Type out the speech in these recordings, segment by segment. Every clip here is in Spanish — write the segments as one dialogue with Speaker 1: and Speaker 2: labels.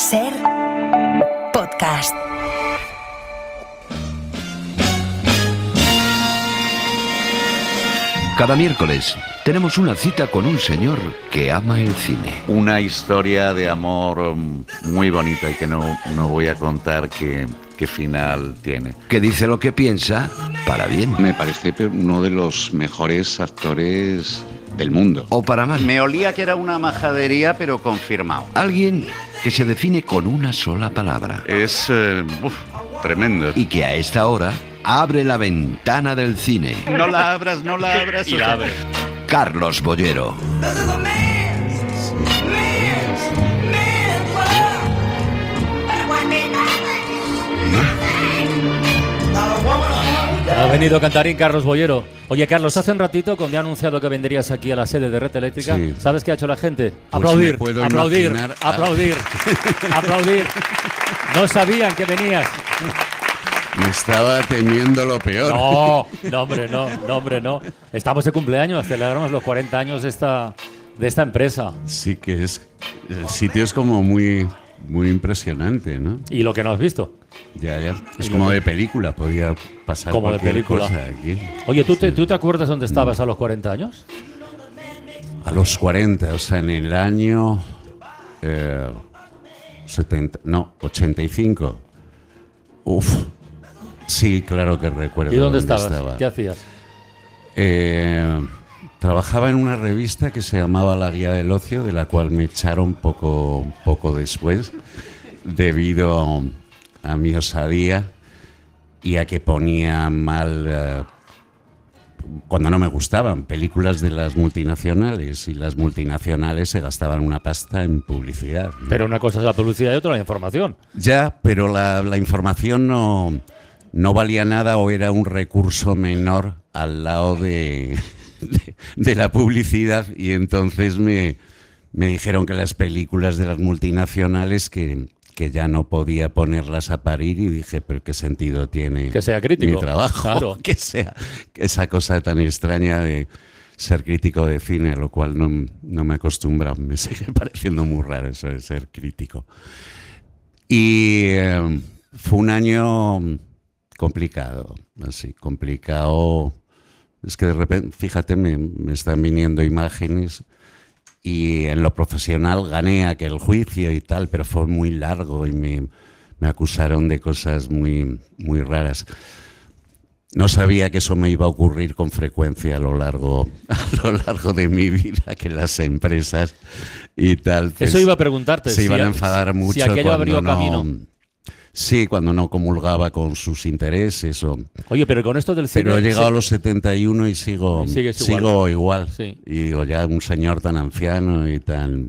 Speaker 1: Ser podcast.
Speaker 2: Cada miércoles tenemos una cita con un señor que ama el cine.
Speaker 3: Una historia de amor muy bonita y que no voy a contar qué final tiene.
Speaker 2: Que dice lo que piensa para bien.
Speaker 4: Me parece uno de los mejores actores del mundo.
Speaker 2: O para mal.
Speaker 3: Me olía que era una majadería, pero confirmado.
Speaker 2: Alguien que se define con una sola palabra.
Speaker 3: Es tremendo.
Speaker 2: Y que a esta hora abre la ventana del cine.
Speaker 3: No la abras.
Speaker 5: Y la abre.
Speaker 2: Carlos Bollero.
Speaker 5: Ha venido Cantarín Carlos Bollero. Oye, Carlos, hace un ratito, cuando he anunciado que vendrías aquí a la sede de Red Eléctrica,
Speaker 4: sí.
Speaker 5: ¿Sabes qué ha hecho la gente?
Speaker 4: Pues
Speaker 5: Aplaudir,
Speaker 4: me puedo
Speaker 5: aplaudir,
Speaker 4: imaginar.
Speaker 5: aplaudir, aplaudir. No sabían que venías.
Speaker 4: Me estaba temiendo lo peor.
Speaker 5: No, hombre, no. Estamos de cumpleaños, celebramos los 40 años de esta empresa.
Speaker 4: Sí que es... El sitio es como muy impresionante, ¿no?
Speaker 5: Y lo que no has visto.
Speaker 4: Ya. Es como de película, podía pasar
Speaker 5: Como de
Speaker 4: cualquier
Speaker 5: película.
Speaker 4: cosa aquí.
Speaker 5: Oye, ¿tú te acuerdas dónde estabas a los 40 años?
Speaker 4: A los 40, o sea, en el año 85. Uf. Sí, claro que recuerdo.
Speaker 5: ¿Y dónde estabas? ¿Qué hacías?
Speaker 4: Trabajaba en una revista que se llamaba La Guía del Ocio, de la cual me echaron poco después, debido a mi osadía y a que ponía mal, cuando no me gustaban, películas de las multinacionales, y las multinacionales se gastaban una pasta en publicidad, ¿no?
Speaker 5: Pero una cosa es la publicidad y otra la información.
Speaker 4: Ya, pero la información no valía nada o era un recurso menor al lado de la publicidad, y entonces me dijeron que las películas de las multinacionales que ya no podía ponerlas a parir, y dije, pero ¿qué sentido tiene
Speaker 5: Que sea crítico,
Speaker 4: mi trabajo?
Speaker 5: claro.
Speaker 4: Que sea esa cosa tan extraña de ser crítico de cine, lo cual no me acostumbra, me sigue pareciendo muy raro eso de ser crítico. Y fue un año complicado, así, complicado. Es que de repente, fíjate, me están viniendo imágenes, y en lo profesional gané aquel juicio y tal, pero fue muy largo y me acusaron de cosas muy raras. No sabía que eso me iba a ocurrir con frecuencia a lo largo de mi vida, que las empresas y tal, pues,
Speaker 5: Eso iba a preguntarte.
Speaker 4: se iban a enfadar mucho
Speaker 5: si aquello abrió
Speaker 4: cuando
Speaker 5: camino.
Speaker 4: Sí, cuando no comulgaba con sus intereses.
Speaker 5: Oye, pero con esto del cine...
Speaker 4: Pero he llegado a los 71 y sigo igual.
Speaker 5: Sí.
Speaker 4: Y digo, ya un señor tan anciano y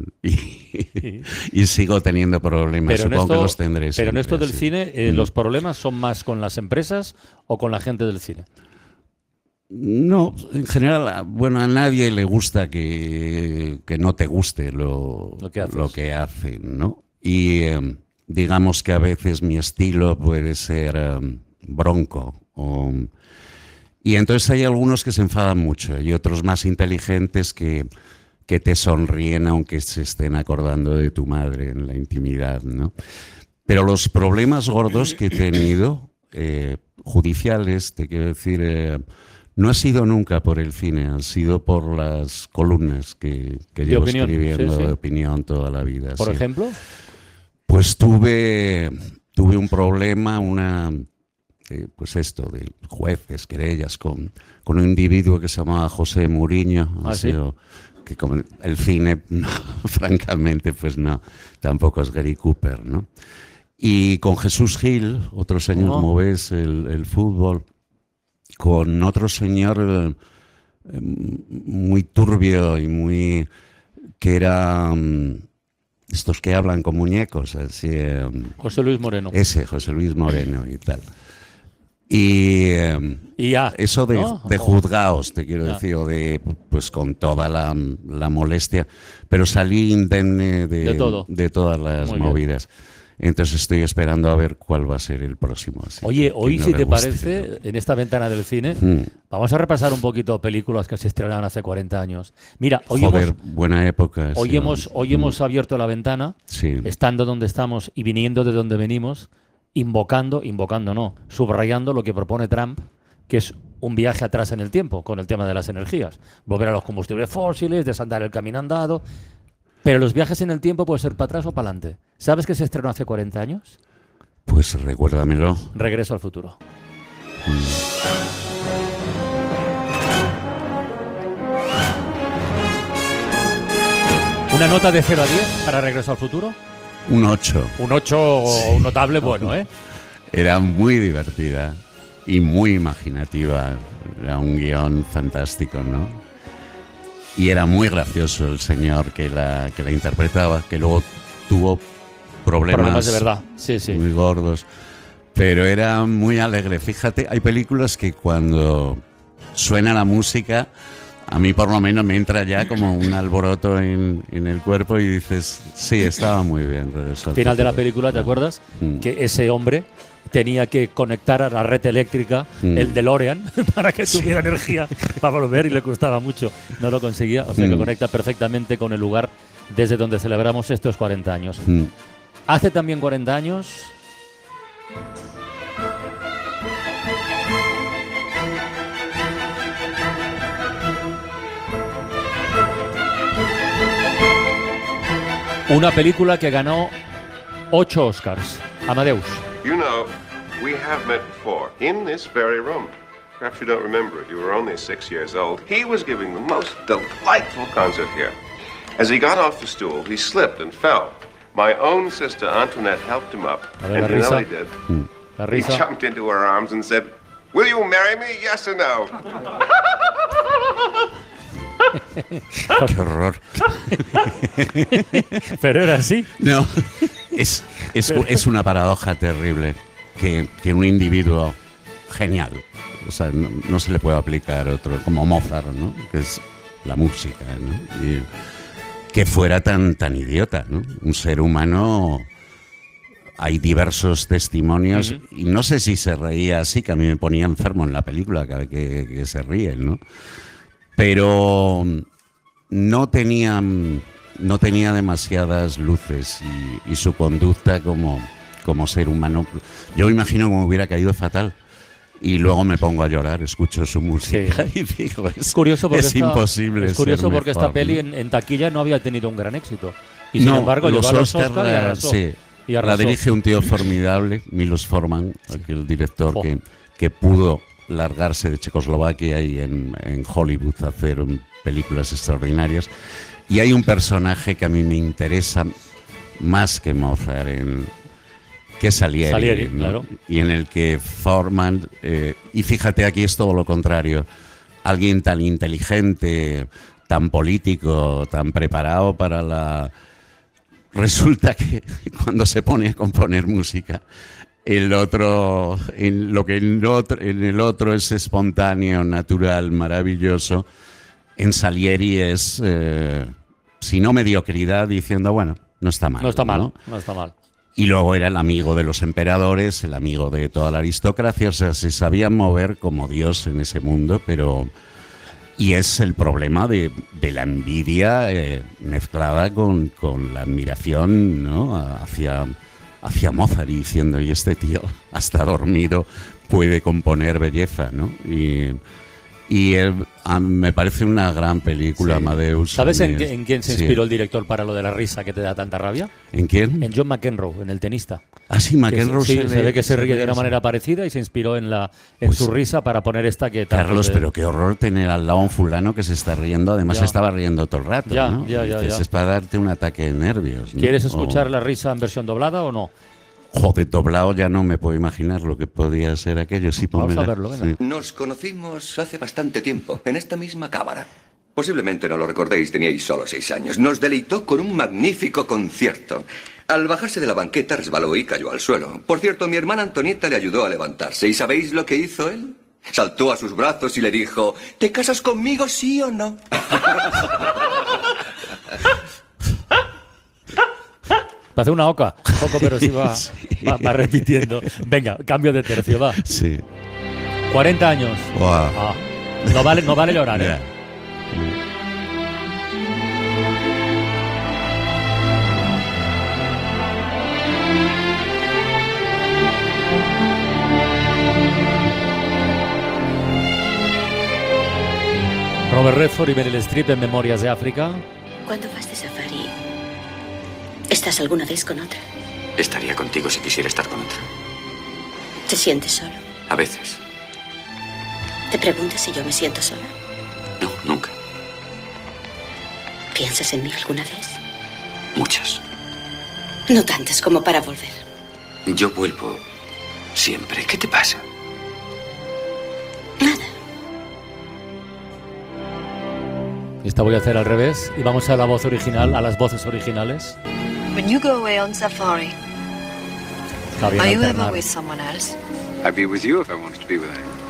Speaker 4: y sigo teniendo problemas.
Speaker 5: Pero
Speaker 4: Supongo que los tendré
Speaker 5: Pero
Speaker 4: siempre,
Speaker 5: en esto del
Speaker 4: sí.
Speaker 5: cine, ¿los problemas son más con las empresas o con la gente del cine?
Speaker 4: No, en general, bueno, a nadie le gusta que no te guste lo que hacen, ¿no? Y digamos que a veces mi estilo puede ser bronco. Y entonces hay algunos que se enfadan mucho y otros más inteligentes que te sonríen aunque se estén acordando de tu madre en la intimidad, ¿no? Pero los problemas gordos que he tenido, judiciales, te quiero decir, no ha sido nunca por el cine, han sido por las columnas que llevo escribiendo de opinión toda la vida.
Speaker 5: ¿Por ejemplo?
Speaker 4: Pues tuve un problema, pues esto, de jueces, querellas, con un individuo que se llamaba José Muriño.
Speaker 5: ¿Sí?
Speaker 4: Que como el cine, no, francamente, pues no, tampoco es Gary Cooper, ¿no? Y con Jesús Gil, otro señor, como ves, el fútbol, con otro señor muy turbio y que era... estos que hablan con muñecos, así...
Speaker 5: José Luis Moreno.
Speaker 4: Ese, José Luis Moreno y tal. Y eso de juzgaos, te quiero decir, o de, pues con toda la molestia, pero salí indemne de todas las movidas. Entonces estoy esperando a ver cuál va a ser el próximo.
Speaker 5: Oye, hoy,
Speaker 4: no
Speaker 5: si
Speaker 4: le
Speaker 5: te
Speaker 4: guste,
Speaker 5: parece, en esta ventana del cine,
Speaker 4: Mm.
Speaker 5: vamos a repasar un poquito películas que se estrenaron hace 40 años. Mira, hoy
Speaker 4: Joder, buena época.
Speaker 5: hoy
Speaker 4: sí,
Speaker 5: hemos abierto la ventana,
Speaker 4: Sí.
Speaker 5: estando donde estamos y viniendo de donde venimos, invocando no, subrayando lo que propone Trump, que es un viaje atrás en el tiempo con el tema de las energías. Volver a los combustibles fósiles, desandar el camino andado. Pero los viajes en el tiempo pueden ser para atrás o para adelante. ¿Sabes que se estrenó hace 40 años?
Speaker 4: Pues recuérdamelo.
Speaker 5: Regreso al futuro. Una nota de 0 a 10 para Regreso al futuro.
Speaker 4: Un 8.
Speaker 5: Un 8, un notable bueno, ¿eh?
Speaker 4: Era muy divertida y muy imaginativa. Era un guión fantástico, ¿no? Y era muy gracioso el señor que la interpretaba, que luego tuvo problemas
Speaker 5: de verdad, sí.
Speaker 4: muy gordos. Pero era muy alegre. Fíjate, hay películas que cuando suena la música, a mí por lo menos me entra ya como un alboroto en el cuerpo y dices, sí, estaba muy bien.
Speaker 5: Al final de la película, ¿te acuerdas? Que ese hombre tenía que conectar a la red eléctrica el DeLorean para que tuviera energía para volver y le costaba mucho. No lo conseguía, o sea que conecta perfectamente con el lugar desde donde celebramos estos 40 años. Hace también 40 años... Una película que ganó 8 Oscars. Amadeus.
Speaker 6: You know, we have met before, in this very room. Perhaps you don't remember it. You were only 6 years old. He was giving the most delightful concert here. As he got off the stool, he slipped and fell. My own sister Antoinette helped him up.
Speaker 5: A ver,
Speaker 6: And
Speaker 5: la
Speaker 6: you know
Speaker 5: risa.
Speaker 6: what he did?
Speaker 5: La
Speaker 6: He
Speaker 5: risa.
Speaker 6: jumped into her arms and said, "Will you marry me, yes or no?"
Speaker 4: Qué horror.
Speaker 5: Pero era así.
Speaker 4: No, es una paradoja terrible que un individuo genial, o sea, no se le puede aplicar otro, como Mozart, ¿no? Que es la música, ¿no? Y que fuera tan idiota, ¿no? Un ser humano. Hay diversos testimonios y no sé si se reía así, que a mí me ponía enfermo en la película cada vez que se ríen, ¿no? Pero no tenía demasiadas luces y su conducta como ser humano. Yo imagino que me hubiera caído fatal y luego me pongo a llorar, escucho su música y digo, es
Speaker 5: curioso porque
Speaker 4: imposible.
Speaker 5: Es curioso
Speaker 4: ser
Speaker 5: porque
Speaker 4: mejor,
Speaker 5: esta peli
Speaker 4: ¿no?
Speaker 5: en taquilla no había tenido un gran éxito. Y sin embargo llegó a los Oscar y arrasó.
Speaker 4: Sí,
Speaker 5: Y arrasó.
Speaker 4: la dirige un tío formidable, Milos Forman, aquel director que pudo largarse de Checoslovaquia y en Hollywood a hacer películas extraordinarias. Y hay un personaje que a mí me interesa más que Mozart, que es Salieri, ¿no?
Speaker 5: Claro.
Speaker 4: Y en el que Forman, y fíjate, aquí es todo lo contrario, alguien tan inteligente, tan político, tan preparado para la... Resulta que cuando se pone a componer música, en el otro es espontáneo, natural, maravilloso, en Salieri es, si no mediocridad, diciendo, bueno, no está mal.
Speaker 5: No está mal,
Speaker 4: ¿no?
Speaker 5: no está mal.
Speaker 4: Y luego era el amigo de los emperadores, el amigo de toda la aristocracia, o sea, se sabían mover como Dios en ese mundo, pero... Y es el problema de la envidia mezclada con la admiración, ¿no? hacia Mozart, y diciendo, y este tío hasta dormido puede componer belleza, ¿no? Me parece una gran película,
Speaker 5: Sí.
Speaker 4: Amadeus.
Speaker 5: ¿Sabes en quién se
Speaker 4: Sí.
Speaker 5: inspiró el director para lo de la risa que te da tanta rabia?
Speaker 4: ¿En quién?
Speaker 5: En John McEnroe, en el tenista.
Speaker 4: Ah, sí, McEnroe.
Speaker 5: Sí, se ve que se ríe de una manera parecida y se inspiró en
Speaker 4: Pues,
Speaker 5: su risa para poner esta que tanto
Speaker 4: Carlos,
Speaker 5: te-
Speaker 4: pero qué horror tener al lado a un fulano que se está riendo. Además,
Speaker 5: Ya.
Speaker 4: se estaba riendo todo el rato,
Speaker 5: Ya,
Speaker 4: ¿no?
Speaker 5: ya.
Speaker 4: Dices, es para darte un ataque de nervios, ¿no?
Speaker 5: ¿Quieres
Speaker 4: O-
Speaker 5: escuchar la risa en versión doblada o no?
Speaker 4: Joder, doblado ya no me puedo imaginar lo que podía ser aquello. Sí,
Speaker 5: Vamos
Speaker 4: pónmela.
Speaker 5: a verlo, venga.
Speaker 4: Sí.
Speaker 7: Nos conocimos hace bastante tiempo, en esta misma cámara. Posiblemente no lo recordéis, teníais solo 6 años. Nos deleitó con un magnífico concierto. Al bajarse de la banqueta resbaló y cayó al suelo. Por cierto, mi hermana Antonieta le ayudó a levantarse. ¿Y sabéis lo que hizo él? Saltó a sus brazos y le dijo, ¿te casas conmigo, sí o no?
Speaker 5: Hace una oca, poco, pero sí va, va repitiendo. Venga, cambio de tercio, va.
Speaker 4: Sí.
Speaker 5: 40 años.
Speaker 4: Wow.
Speaker 5: Ah, no vale llorar, ¿eh? Robert Redford y Meryl Streep en Memorias de África.
Speaker 8: ¿Cuándo vas de safari? ¿Estás alguna vez con otra?
Speaker 7: Estaría contigo si quisiera estar con otra.
Speaker 8: ¿Te sientes solo?
Speaker 7: A veces.
Speaker 8: ¿Te preguntas si yo me siento sola?
Speaker 7: No, nunca.
Speaker 8: ¿Piensas en mí alguna vez?
Speaker 7: Muchas.
Speaker 8: No tantas como para volver.
Speaker 7: Yo vuelvo siempre. ¿Qué te pasa?
Speaker 8: Nada.
Speaker 5: Esta voy a hacer al revés y vamos a la voz original, a las voces originales.
Speaker 9: When you go away on safari,
Speaker 5: Está bien
Speaker 9: are you ever
Speaker 5: alternar.
Speaker 9: with someone else?
Speaker 10: I'd be with you if I wanted to be with anyone.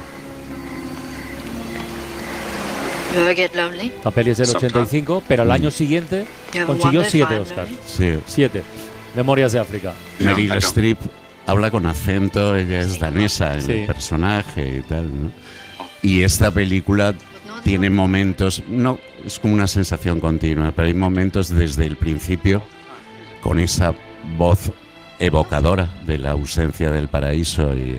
Speaker 9: You ever get lonely?
Speaker 5: La peli es del 85, pero al año siguiente
Speaker 9: You ever
Speaker 5: consiguió
Speaker 9: wondered
Speaker 5: 7
Speaker 9: why I'm
Speaker 5: Oscars.
Speaker 9: lonely?
Speaker 4: Sí.
Speaker 5: 7. Memorias de África.
Speaker 4: Meryl
Speaker 10: I don't.
Speaker 4: Streep habla con acento, ella es danesa en
Speaker 5: Sí.
Speaker 4: el personaje y tal, ¿no? Y esta película tiene momentos, no, es como una sensación continua, pero hay momentos desde el principio con esa voz evocadora de la ausencia del paraíso y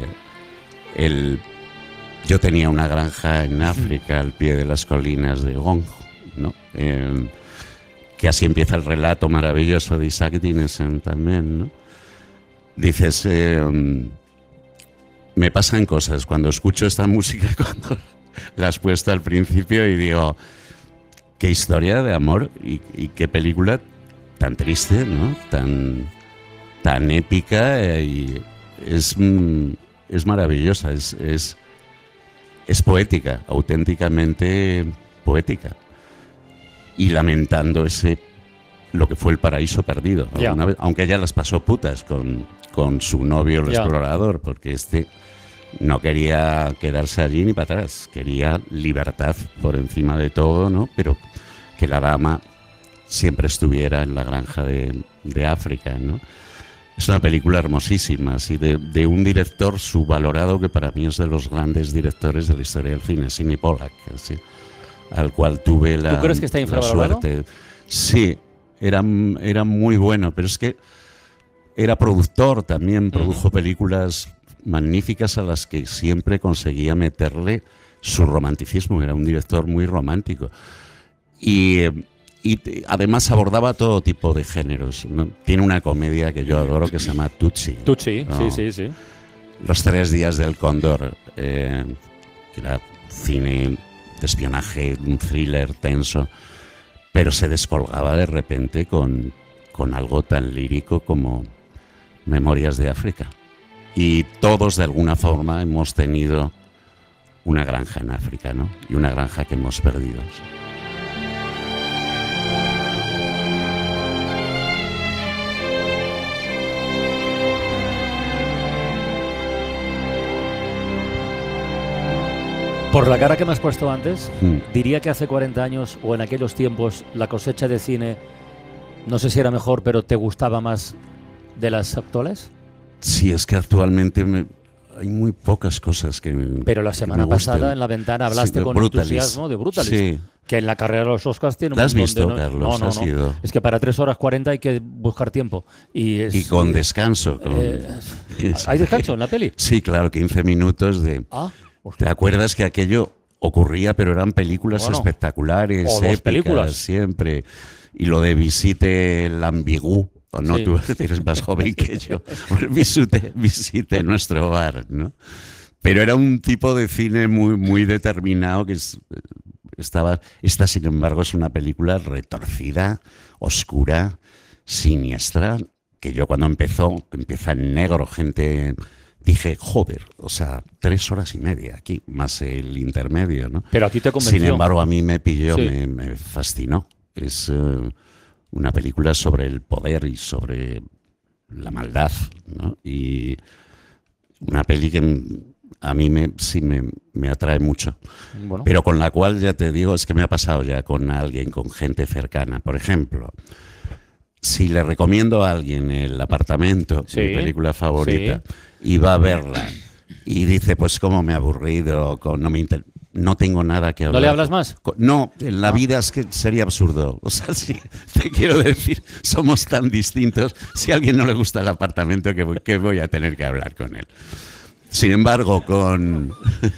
Speaker 4: yo tenía una granja en África al pie de las colinas de Gong, ¿no? Que así empieza el relato maravilloso de Isaac Dinesen también, ¿no? Dices, me pasan cosas cuando escucho esta música, cuando la has puesto al principio y digo, qué historia de amor y qué película tan triste, ¿no? Tan épica y es maravillosa, es poética, auténticamente poética. Y lamentando lo que fue el paraíso perdido,
Speaker 5: Ya.
Speaker 4: alguna vez, aunque ella las pasó putas con su novio el
Speaker 5: Ya.
Speaker 4: explorador, porque no quería quedarse allí ni para atrás, quería libertad por encima de todo, ¿no? Pero que la dama siempre estuviera en la granja de África, ¿no? Es una película hermosísima, así de un director subvalorado que para mí es de los grandes directores de la historia del cine, Sidney Pollack, así, al cual tuve la,
Speaker 5: ¿Tú crees que está
Speaker 4: la
Speaker 5: infravalorado?
Speaker 4: suerte. Sí, era muy bueno, pero es que era productor también, produjo películas magníficas a las que siempre conseguía meterle su romanticismo, era un director muy romántico. Y además abordaba todo tipo de géneros, ¿no? Tiene una comedia que yo adoro que se llama Tutsi.
Speaker 5: Tucci,
Speaker 4: No.
Speaker 5: sí.
Speaker 4: Los 3 días del cóndor, que era cine de espionaje, un thriller tenso, pero se descolgaba de repente con algo tan lírico como Memorias de África. Y todos de alguna forma hemos tenido una granja en África, ¿no? Y una granja que hemos perdido.
Speaker 5: Por la cara que me has puesto antes,
Speaker 4: Mm.
Speaker 5: diría que hace 40 años o en aquellos tiempos la cosecha de cine, no sé si era mejor, pero ¿te gustaba más de las actuales?
Speaker 4: Sí, es que actualmente hay muy pocas cosas que
Speaker 5: Pero la
Speaker 4: que
Speaker 5: semana
Speaker 4: me gusten.
Speaker 5: pasada en La Ventana hablaste
Speaker 4: Sí, de
Speaker 5: con
Speaker 4: Brutalist.
Speaker 5: entusiasmo de Brutalist,
Speaker 4: Sí.
Speaker 5: que en la carrera de los Oscars tiene un
Speaker 4: ¿La has
Speaker 5: montón
Speaker 4: visto,
Speaker 5: de
Speaker 4: Carlos?
Speaker 5: No,
Speaker 4: ¿Has ido?
Speaker 5: es que para 3 horas 40 hay que buscar tiempo. Y
Speaker 4: con descanso.
Speaker 5: ¿Hay descanso en la peli?
Speaker 4: Sí, claro, 15 minutos de...
Speaker 5: Ah,
Speaker 4: ¿Te acuerdas que aquello ocurría, pero eran películas
Speaker 5: Bueno,
Speaker 4: espectaculares,
Speaker 5: o dos
Speaker 4: épicas,
Speaker 5: películas.
Speaker 4: siempre? Y lo de Visite l'Ambigu, o no,
Speaker 5: Sí.
Speaker 4: tú eres más joven que yo, visite nuestro bar, ¿no? Pero era un tipo de cine muy determinado que esta, sin embargo, es una película retorcida, oscura, siniestra, que yo cuando empieza en negro, gente... Dije, joder, o sea, 3 horas y media aquí, más el intermedio, ¿no?
Speaker 5: Pero a ti te convenció.
Speaker 4: Sin embargo, a mí me pilló,
Speaker 5: Sí.
Speaker 4: me fascinó. Es una película sobre el poder y sobre la maldad, ¿no? Y una peli que a mí me atrae mucho.
Speaker 5: Bueno.
Speaker 4: Pero con la cual, ya te digo, es que me ha pasado ya con alguien, con gente cercana. Por ejemplo, si le recomiendo a alguien El apartamento,
Speaker 5: Sí,
Speaker 4: mi película favorita,
Speaker 5: sí.
Speaker 4: y va a verla y dice, pues cómo me he aburrido, no tengo nada que hablar.
Speaker 5: ¿No le hablas más?
Speaker 4: No, en la vida es que sería absurdo. O sea, sí, te quiero decir, somos tan distintos. Si a alguien no le gusta El apartamento, ¿qué voy a tener que hablar con él? Sin embargo, con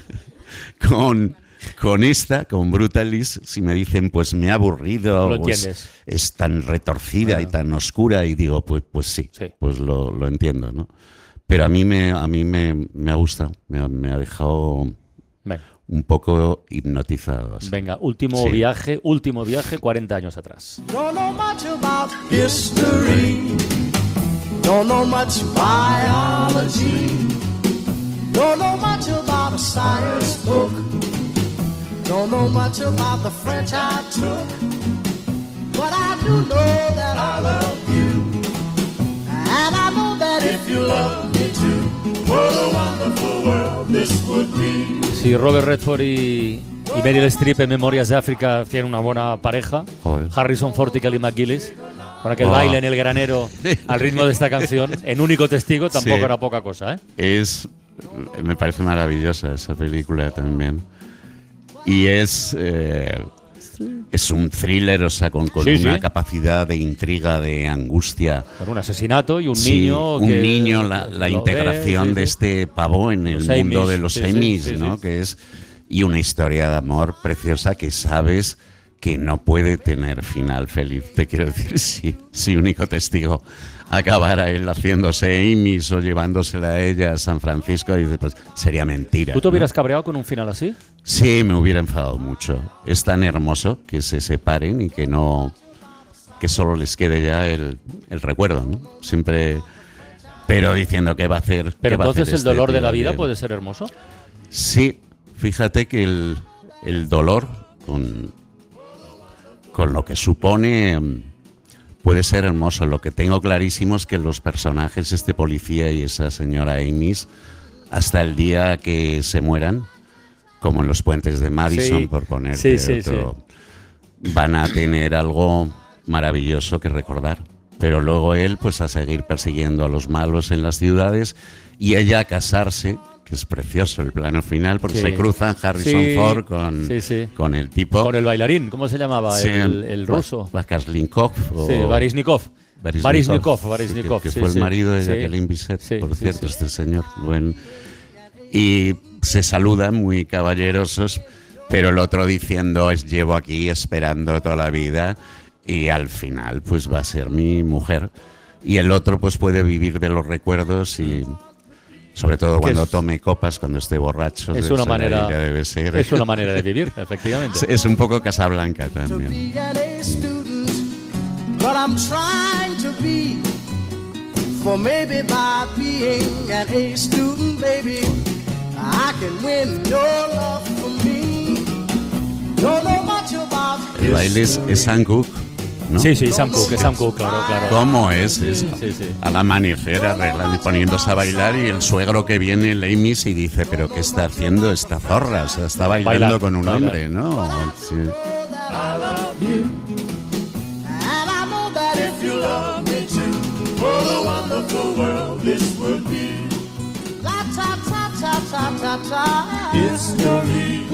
Speaker 4: Brutalis, si me dicen, pues me ha aburrido,
Speaker 5: Lo
Speaker 4: pues,
Speaker 5: entiendes.
Speaker 4: es tan retorcida y tan oscura, y digo, pues sí,
Speaker 5: Sí.
Speaker 4: pues lo entiendo, ¿no? Pero a mí me ha gustado, me ha dejado
Speaker 5: Venga,
Speaker 4: un poco hipnotizado. Así.
Speaker 5: venga, último
Speaker 4: Sí.
Speaker 5: viaje, 40 años atrás.
Speaker 11: Don't know much about history. Don't know much biology. Don't know much about a science book. Don't know much about the French I took. But I do know that I love you. And I know that if you love me too, what a wonderful world this would be.
Speaker 5: Si Robert Redford y Meryl Streep en Memorias de África tienen una buena pareja,
Speaker 4: Joder.
Speaker 5: Harrison Ford y Kelly McGillis, con aquel
Speaker 4: Oh.
Speaker 5: baile en el granero al ritmo de esta canción, en Único Testigo, tampoco
Speaker 4: Sí.
Speaker 5: era poca cosa, ¿eh?
Speaker 4: Me parece maravillosa esa película también. Y es un thriller, o sea, con
Speaker 5: Sí,
Speaker 4: una
Speaker 5: sí.
Speaker 4: capacidad de intriga, de angustia.
Speaker 5: Con un asesinato y un
Speaker 4: Sí,
Speaker 5: niño.
Speaker 4: un
Speaker 5: que
Speaker 4: niño, la
Speaker 5: lo
Speaker 4: integración
Speaker 5: ve, sí,
Speaker 4: de
Speaker 5: sí.
Speaker 4: este pavo en el
Speaker 5: Los
Speaker 4: mundo
Speaker 5: Emmys,
Speaker 4: de los
Speaker 5: sí, sí,
Speaker 4: Emmys,
Speaker 5: sí,
Speaker 4: ¿no?
Speaker 5: sí.
Speaker 4: Que es, y una historia de amor preciosa que sabes que no puede tener final feliz. Te quiero decir, si Único Testigo acabara él haciéndose Emmys o llevándosela a ella a San Francisco, y dices, pues sería mentira.
Speaker 5: ¿Tú te
Speaker 4: ¿no?
Speaker 5: hubieras cabreado con un final así?
Speaker 4: Sí, me hubiera enfadado mucho. Es tan hermoso que se separen y que solo les quede ya el recuerdo, ¿no? Siempre, pero diciendo qué va a hacer.
Speaker 5: Pero
Speaker 4: qué va a
Speaker 5: entonces
Speaker 4: hacer
Speaker 5: el dolor
Speaker 4: este
Speaker 5: de la
Speaker 4: tío,
Speaker 5: vida
Speaker 4: que-
Speaker 5: puede ser hermoso.
Speaker 4: Sí, fíjate que el dolor con lo que supone puede ser hermoso. Lo que tengo clarísimo es que los personajes, este policía y esa señora Amis, hasta el día que se mueran, como en los puentes de Madison,
Speaker 5: Sí,
Speaker 4: por ponerte
Speaker 5: sí,
Speaker 4: otro, van a tener algo maravilloso que recordar. Pero luego él, pues a seguir persiguiendo a los malos en las ciudades, y ella a casarse, que es precioso el plano final, porque
Speaker 5: Sí.
Speaker 4: se cruzan Harrison
Speaker 5: Sí,
Speaker 4: Ford con el tipo.
Speaker 5: Con el bailarín, ¿cómo se llamaba?
Speaker 4: Sí,
Speaker 5: el ruso.
Speaker 4: Vakaslinkov.
Speaker 5: Sí, Baryshnikov. Baryshnikov,
Speaker 4: que
Speaker 5: sí,
Speaker 4: fue
Speaker 5: sí.
Speaker 4: el marido de
Speaker 5: Sí.
Speaker 4: Jacqueline Bisset,
Speaker 5: Sí,
Speaker 4: por
Speaker 5: sí,
Speaker 4: cierto,
Speaker 5: sí.
Speaker 4: este señor. Bueno, y se saludan muy caballerosos, pero el otro diciendo, llevo aquí esperando toda la vida, y al final pues va a ser mi mujer. Y el otro pues puede vivir de los recuerdos, y sobre todo cuando tome copas, cuando esté borracho.
Speaker 5: Es
Speaker 4: de
Speaker 5: una
Speaker 4: esa
Speaker 5: manera,
Speaker 4: manera debe ser.
Speaker 5: es una manera de vivir, efectivamente.
Speaker 4: Es un poco Casablanca
Speaker 11: To
Speaker 4: también.
Speaker 11: be an A student, but I'm trying to be. For maybe by being an A student, baby, I can win your love for me. Don't know much about
Speaker 4: El baile es Sam Cooke, ¿no?
Speaker 5: Sí, Sam Cooke, claro.
Speaker 4: ¿Cómo es eso?
Speaker 5: Sí, sí.
Speaker 4: Al amanecer, arreglando y poniéndose a bailar, y el suegro que viene, el Amis, y dice, ¿pero qué está haciendo esta zorra? O sea, está bailando
Speaker 5: Bailar,
Speaker 4: con un
Speaker 5: bailar.
Speaker 4: hombre, ¿no? Sí.
Speaker 11: I love you. And I know that if you love me too, what a wonderful world this would be. La ta ta ta ta ta ta. History.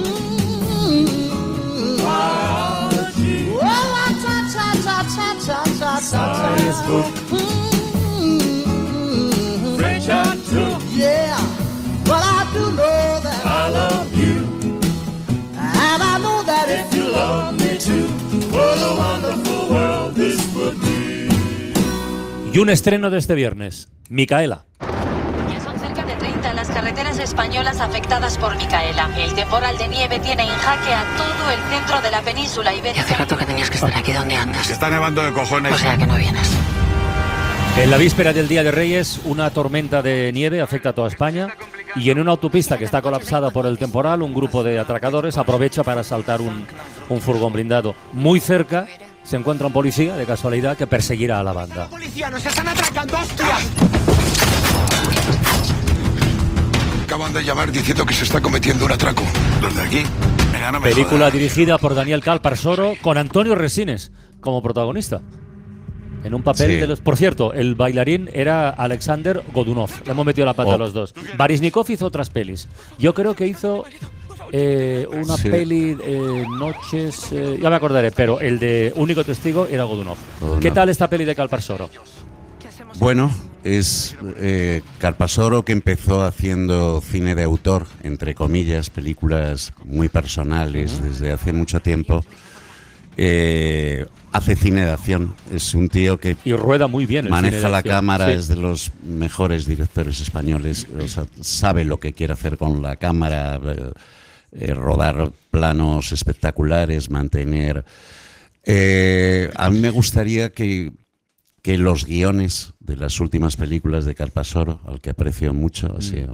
Speaker 11: Biology. Oh, la ta ta ta ta ta ta ta. Science book. French I took. Yeah, but I do know that I love you. And I know that if you love me too, what a wonderful world this would be.
Speaker 5: Y un estreno de este viernes, Micaela.
Speaker 12: Ya son cerca de 30 las carreteras españolas afectadas por Micaela. El temporal de nieve tiene en jaque a todo el centro de la península ibérica.
Speaker 8: Hace rato que tenías que estar aquí. ¿Dónde andas?
Speaker 10: Está nevando de cojones.
Speaker 8: O sea que no vienes.
Speaker 5: En la víspera del Día de Reyes, una tormenta de nieve afecta a toda España, y en una autopista que está colapsada por el temporal, un grupo de atracadores aprovecha para asaltar un furgón blindado. Muy cerca se encuentra un policía, de casualidad, que perseguirá a la banda.
Speaker 11: ¡Policía, nos están atracando, hostia!
Speaker 13: Acaban de llamar diciendo que se está cometiendo un atraco. ¿Los de aquí? Venga, no me
Speaker 5: Película
Speaker 13: jodas.
Speaker 5: dirigida por Daniel Calparsoro, con Antonio Resines como protagonista. En un papel
Speaker 4: Sí.
Speaker 5: de los... Por cierto, el bailarín era Alexander Godunov. Le hemos metido la pata a los dos. Baryshnikov hizo otras pelis. Yo creo que hizo una
Speaker 4: Sí.
Speaker 5: peli Noches... ya me acordaré, pero el de Único Testigo era Godunov.
Speaker 4: Godunov.
Speaker 5: ¿Qué tal esta peli de Calparsoro?
Speaker 4: Bueno, es Calparsoro, que empezó haciendo cine de autor, entre comillas, películas muy personales desde hace mucho tiempo. Hace cine de acción. Es un tío que
Speaker 5: Y rueda muy bien el
Speaker 4: maneja
Speaker 5: cine de
Speaker 4: la
Speaker 5: acción.
Speaker 4: cámara,
Speaker 5: Sí.
Speaker 4: es de los mejores directores españoles. O sea, sabe lo que quiere hacer con la cámara, rodar planos espectaculares, mantener... a mí me gustaría que los guiones de las últimas películas de Calparsoro, al que aprecio mucho,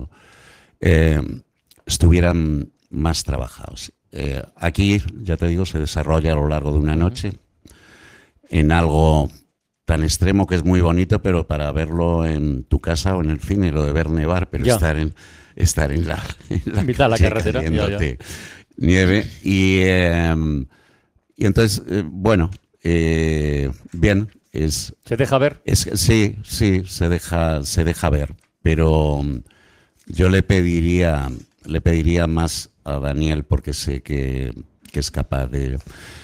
Speaker 4: estuvieran más trabajados. Aquí, ya te digo, se desarrolla a lo largo de una noche en algo tan extremo que es muy bonito, pero para verlo en tu casa o en el cine, lo de ver nevar, pero
Speaker 5: Ya.
Speaker 4: estar en la
Speaker 5: Mitad de la
Speaker 4: calle
Speaker 5: carretera, ya, ya.
Speaker 4: cayéndote nieve. Y entonces, bueno, bien.
Speaker 5: ¿Se deja ver?
Speaker 4: Sí, se deja ver, pero yo le pediría más a Daniel, porque sé que es capaz de...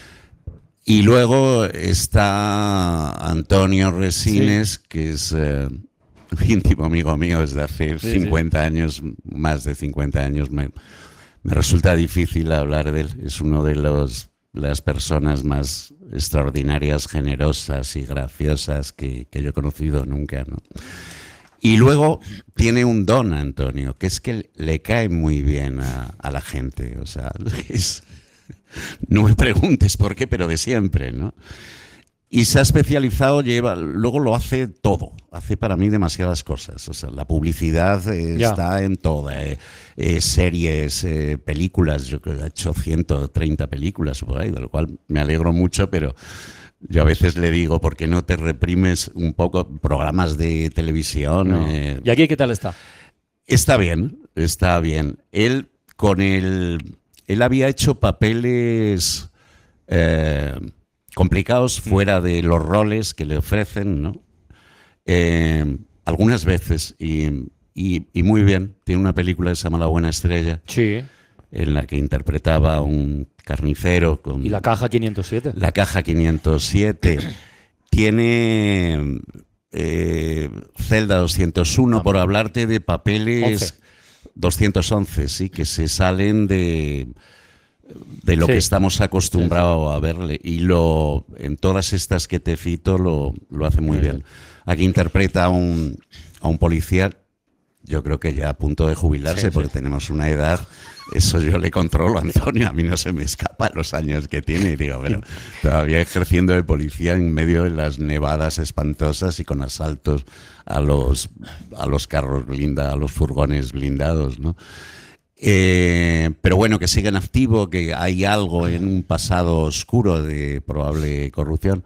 Speaker 4: Y luego está Antonio Resines, que es íntimo amigo mío desde hace 50 años, más de 50 años. Me resulta difícil hablar de él. Es uno de las personas más extraordinarias, generosas y graciosas que yo he conocido nunca, ¿no? Y luego tiene un don, Antonio, que es que le cae muy bien a la gente. O sea, no me preguntes por qué, pero de siempre, ¿no? Y se ha especializado, luego lo hace todo. Hace para mí demasiadas cosas. O sea, la publicidad está en toda. Series, películas. Yo creo que ha hecho 130 películas por ahí, de lo cual me alegro mucho, pero yo a veces le digo, ¿por qué no te reprimes un poco programas de televisión?
Speaker 5: No. ¿Y aquí qué tal está?
Speaker 4: Está bien, está bien. Él había hecho papeles complicados fuera de los roles que le ofrecen, ¿no? Algunas veces, y muy bien. Tiene una película que se llama La Buena Estrella,
Speaker 5: sí,
Speaker 4: en la que interpretaba a un carnicero.
Speaker 5: ¿Y La Caja 507?
Speaker 4: La Caja 507. Tiene Celda 201, por hablarte de papeles...
Speaker 5: 11.
Speaker 4: 211, sí, que se salen de lo que estamos acostumbrados a verle. Y en todas estas que te cito lo hace muy bien. Aquí interpreta a un policía, yo creo que ya a punto de jubilarse, porque tenemos una edad. Eso yo le controlo a Antonio, a mí no se me escapa los años que tiene. Y digo, bueno, todavía ejerciendo de policía en medio de las nevadas espantosas y con asaltos a los carros blindados, a los furgones blindados, ¿no? Pero bueno, que sigue en activo, que hay algo en un pasado oscuro de probable corrupción.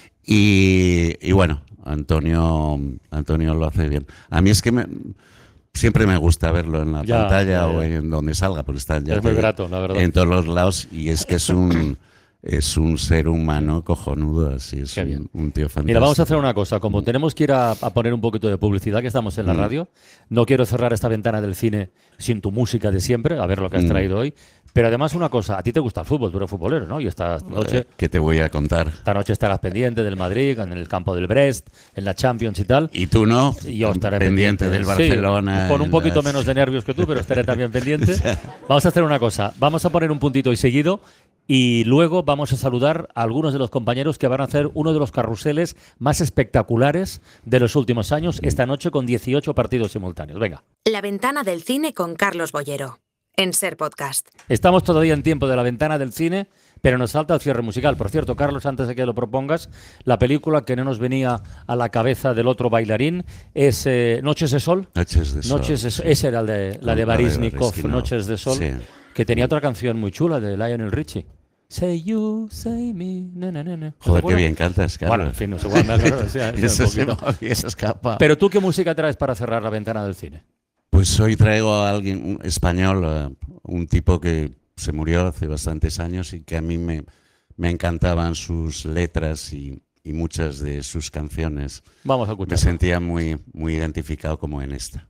Speaker 4: Y bueno, Antonio lo hace bien. A mí es que siempre me gusta verlo en la pantalla o en donde salga, porque está ya
Speaker 5: es muy grato, la verdad.
Speaker 4: en todos los lados, y es que es un ser humano cojonudo, así es un tío fantástico.
Speaker 5: Mira, vamos a hacer una cosa. Como tenemos que ir a poner un poquito de publicidad, que estamos en la radio, no quiero cerrar esta ventana del cine sin tu música de siempre, a ver lo que has traído hoy. Pero además una cosa, a ti te gusta el fútbol, tú eres futbolero, ¿no? Y esta noche...
Speaker 4: ¿Qué te voy a contar?
Speaker 5: Esta noche estarás pendiente del Madrid, en el campo del Brest, en la Champions y tal.
Speaker 4: ¿Y tú no?
Speaker 5: Y yo estaré
Speaker 4: pendiente del Barcelona.
Speaker 5: Sí, con un poquito menos de nervios que tú, pero estaré también pendiente. Vamos a hacer una cosa, vamos a poner un puntito y seguido y luego vamos a saludar a algunos de los compañeros que van a hacer uno de los carruseles más espectaculares de los últimos años, esta noche con 18 partidos simultáneos. Venga.
Speaker 1: La ventana del cine con Carlos Boyero, en Ser Podcast.
Speaker 5: Estamos todavía en tiempo de la ventana del cine, pero nos falta el cierre musical. Por cierto, Carlos, antes de que lo propongas, la película que no nos venía a la cabeza del otro bailarín es Noches de Sol.
Speaker 4: Noches de Sol.
Speaker 5: Esa era la de Baryshnikov,
Speaker 4: Baryshnikov,
Speaker 5: Noches de Sol,
Speaker 4: sí.
Speaker 5: Que tenía otra canción muy chula de Lionel Richie. Say you, say me, na, na, na, na.
Speaker 4: Joder, qué bien cantas, Carlos.
Speaker 5: Bueno, en fin, no sé igual,
Speaker 4: Eso se me había escapado.
Speaker 5: Pero tú, ¿qué música traes para cerrar la ventana del cine?
Speaker 4: Pues hoy traigo a alguien un español, un tipo que se murió hace bastantes años y que a mí me encantaban sus letras y y muchas de sus canciones.
Speaker 5: Vamos a escuchar.
Speaker 4: Me sentía muy, muy identificado como en esta.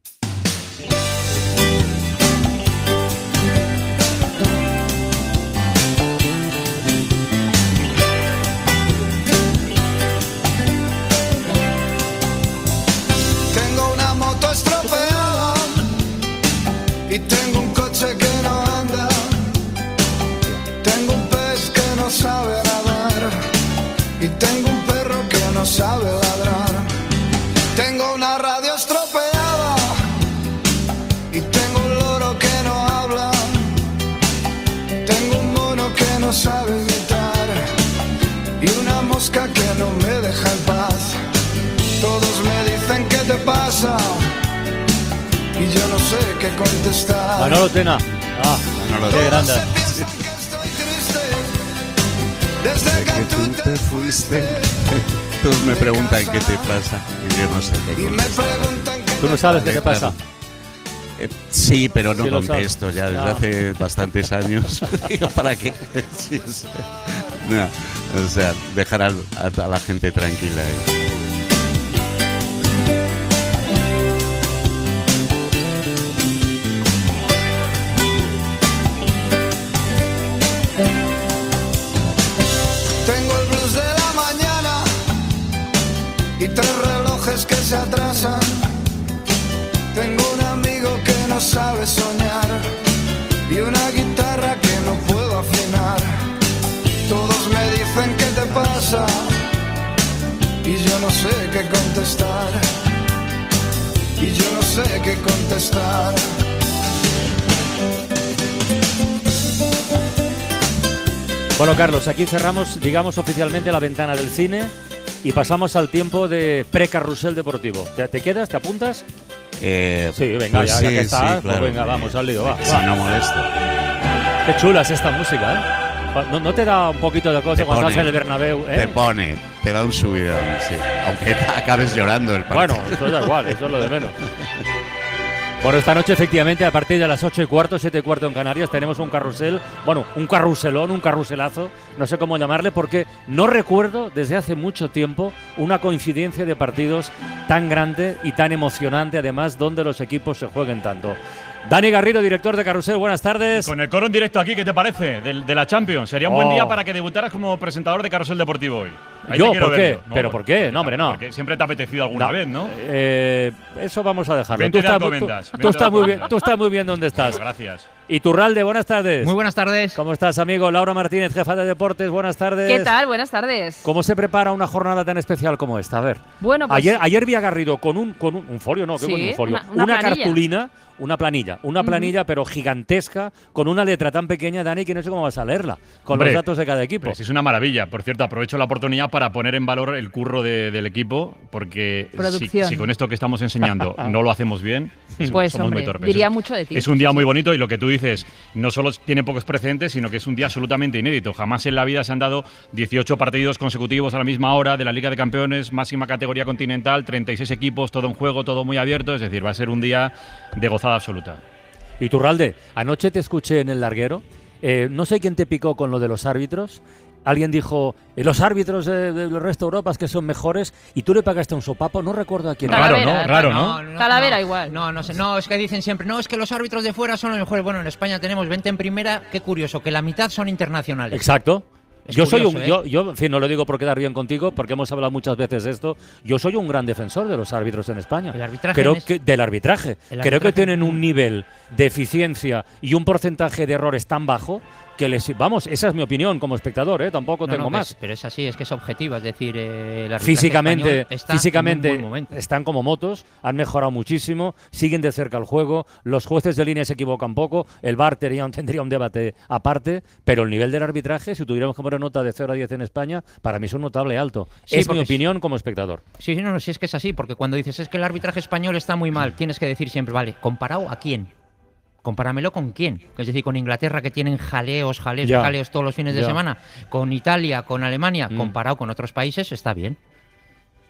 Speaker 11: Tengo una moto estropeada y tengo un coche que no anda. Tengo un pez que no sabe nadar y tengo un perro que no sabe ladrar. Tengo una radio estropeada y tengo un loro que no habla. Tengo un mono que no sabe imitar y una mosca que no me deja en paz. Todos me dicen ¿qué te pasa? Y yo no sé qué contestar.
Speaker 5: Manolo Tena.
Speaker 4: Manolo
Speaker 5: qué
Speaker 4: Tena.
Speaker 5: grande.
Speaker 11: Desde que
Speaker 4: tú te fuiste. Todos me preguntan qué te pasa y yo no sé qué contestar.
Speaker 5: ¿Tú no sabes qué te pasa?
Speaker 4: Sí, pero no
Speaker 5: Sí lo
Speaker 4: contesto ya desde hace bastantes años. ¿Para qué? Sí, no, o sea, dejar a la gente tranquila.
Speaker 11: Tengo el blues de la mañana y 3 relojes que se atrasan. Tengo un amigo que no sabe soñar y una guitarra que no puedo afinar. Todos me dicen ¿qué te pasa? Y yo no sé qué contestar. Y yo no sé qué contestar.
Speaker 5: Bueno, Carlos, aquí cerramos, digamos, oficialmente la ventana del cine y pasamos al tiempo de pre-carrusel deportivo. ¿Te quedas? ¿Te apuntas? Sí, venga,
Speaker 4: pues
Speaker 5: ya que
Speaker 4: sí,
Speaker 5: estás,
Speaker 4: claro,
Speaker 5: pues venga, vamos al lío, va.
Speaker 4: Si no molesto.
Speaker 5: Qué chula es esta música, ¿eh? ¿No te da un poquito de cosa cuando estás en el Bernabéu?
Speaker 4: Te da un subidón, sí. Aunque acabes llorando el partido.
Speaker 5: Bueno, eso da igual, eso es lo de menos. Bueno, esta noche efectivamente a partir de las 8:15, 7:15 en Canarias tenemos un carrusel, bueno, un carruselón, un carruselazo, no sé cómo llamarle porque no recuerdo desde hace mucho tiempo una coincidencia de partidos tan grande y tan emocionante además donde los equipos se jueguen tanto. Dani Garrido, director de Carrusel, buenas tardes.
Speaker 14: Con el coro en directo aquí, ¿qué te parece? De la Champions. Sería un buen día para que debutaras como presentador de Carrusel Deportivo hoy.
Speaker 5: ¿Yo? ¿Por qué? No, ¿pero por qué? No, hombre, no.
Speaker 14: Porque siempre te ha apetecido alguna vez, ¿no?
Speaker 5: Eso vamos a dejarlo.
Speaker 14: Tú
Speaker 5: estás muy bien donde estás.
Speaker 14: Bueno, gracias.
Speaker 5: Iturralde, buenas tardes.
Speaker 15: Muy buenas tardes.
Speaker 5: ¿Cómo estás, amigo? Laura Martínez, jefa de deportes, buenas tardes.
Speaker 16: ¿Qué tal? Buenas tardes.
Speaker 5: ¿Cómo se prepara una jornada tan especial como esta? A ver.
Speaker 16: Bueno, pues
Speaker 5: ayer vi a Garrido con un folio, no, ¿qué
Speaker 16: sí,
Speaker 5: con un folio?
Speaker 16: una
Speaker 5: cartulina. Una planilla, pero gigantesca, con una letra tan pequeña, Dani, que no sé cómo vas a leerla, con los datos de cada equipo.
Speaker 14: Pues es una maravilla. Por cierto, aprovecho la oportunidad para poner en valor el curro del equipo, porque si con esto que estamos enseñando no lo hacemos bien,
Speaker 16: pues
Speaker 14: somos
Speaker 16: hombre,
Speaker 14: muy torpes.
Speaker 16: diría mucho de ti.
Speaker 14: Es un día muy bonito y lo que tú dices, no solo tiene pocos precedentes, sino que es un día absolutamente inédito. Jamás en la vida se han dado 18 partidos consecutivos a la misma hora de la Liga de Campeones, máxima categoría continental, 36 equipos, todo en juego, todo muy abierto. Es decir, va a ser un día de gozada absoluta.
Speaker 5: Iturralde, anoche te escuché en el larguero. No sé quién te picó con lo de los árbitros. Alguien dijo, los árbitros del resto de Europa es que son mejores y tú le pagaste un sopapo, no recuerdo a quién.
Speaker 14: Raro, ¿no?
Speaker 16: Talavera igual.
Speaker 15: No sé, no, es que dicen siempre, no, es que los árbitros de fuera son los mejores. Bueno, en España tenemos 20 en primera, qué curioso, que la mitad son internacionales.
Speaker 5: Exacto.
Speaker 15: Es
Speaker 5: Yo
Speaker 15: curioso,
Speaker 5: soy en fin, no lo digo por quedar bien contigo, porque hemos hablado muchas veces de esto. Yo soy un gran defensor de los árbitros en España.
Speaker 15: El arbitraje
Speaker 5: Del arbitraje. Creo que tienen un nivel de eficiencia y un porcentaje de errores tan bajo que vamos, esa es mi opinión como espectador, tampoco tengo más.
Speaker 15: Pero es así, es que es objetiva, es decir, el arbitraje
Speaker 5: físicamente están como motos, han mejorado muchísimo, siguen de cerca el juego, los jueces de línea se equivocan poco, el VAR tendría un debate aparte, pero el nivel del arbitraje, si tuviéramos que poner nota de 0 a 10 en España, para mí es un notable alto. Sí, es mi opinión como espectador.
Speaker 15: Sí, es que es así, porque cuando dices es que el arbitraje español está muy mal, tienes que decir siempre, vale, ¿comparado a quién? Compáramelo con quién, es decir, con Inglaterra, que tienen jaleos todos los fines de semana, con Italia, con Alemania, comparado con otros países, está bien.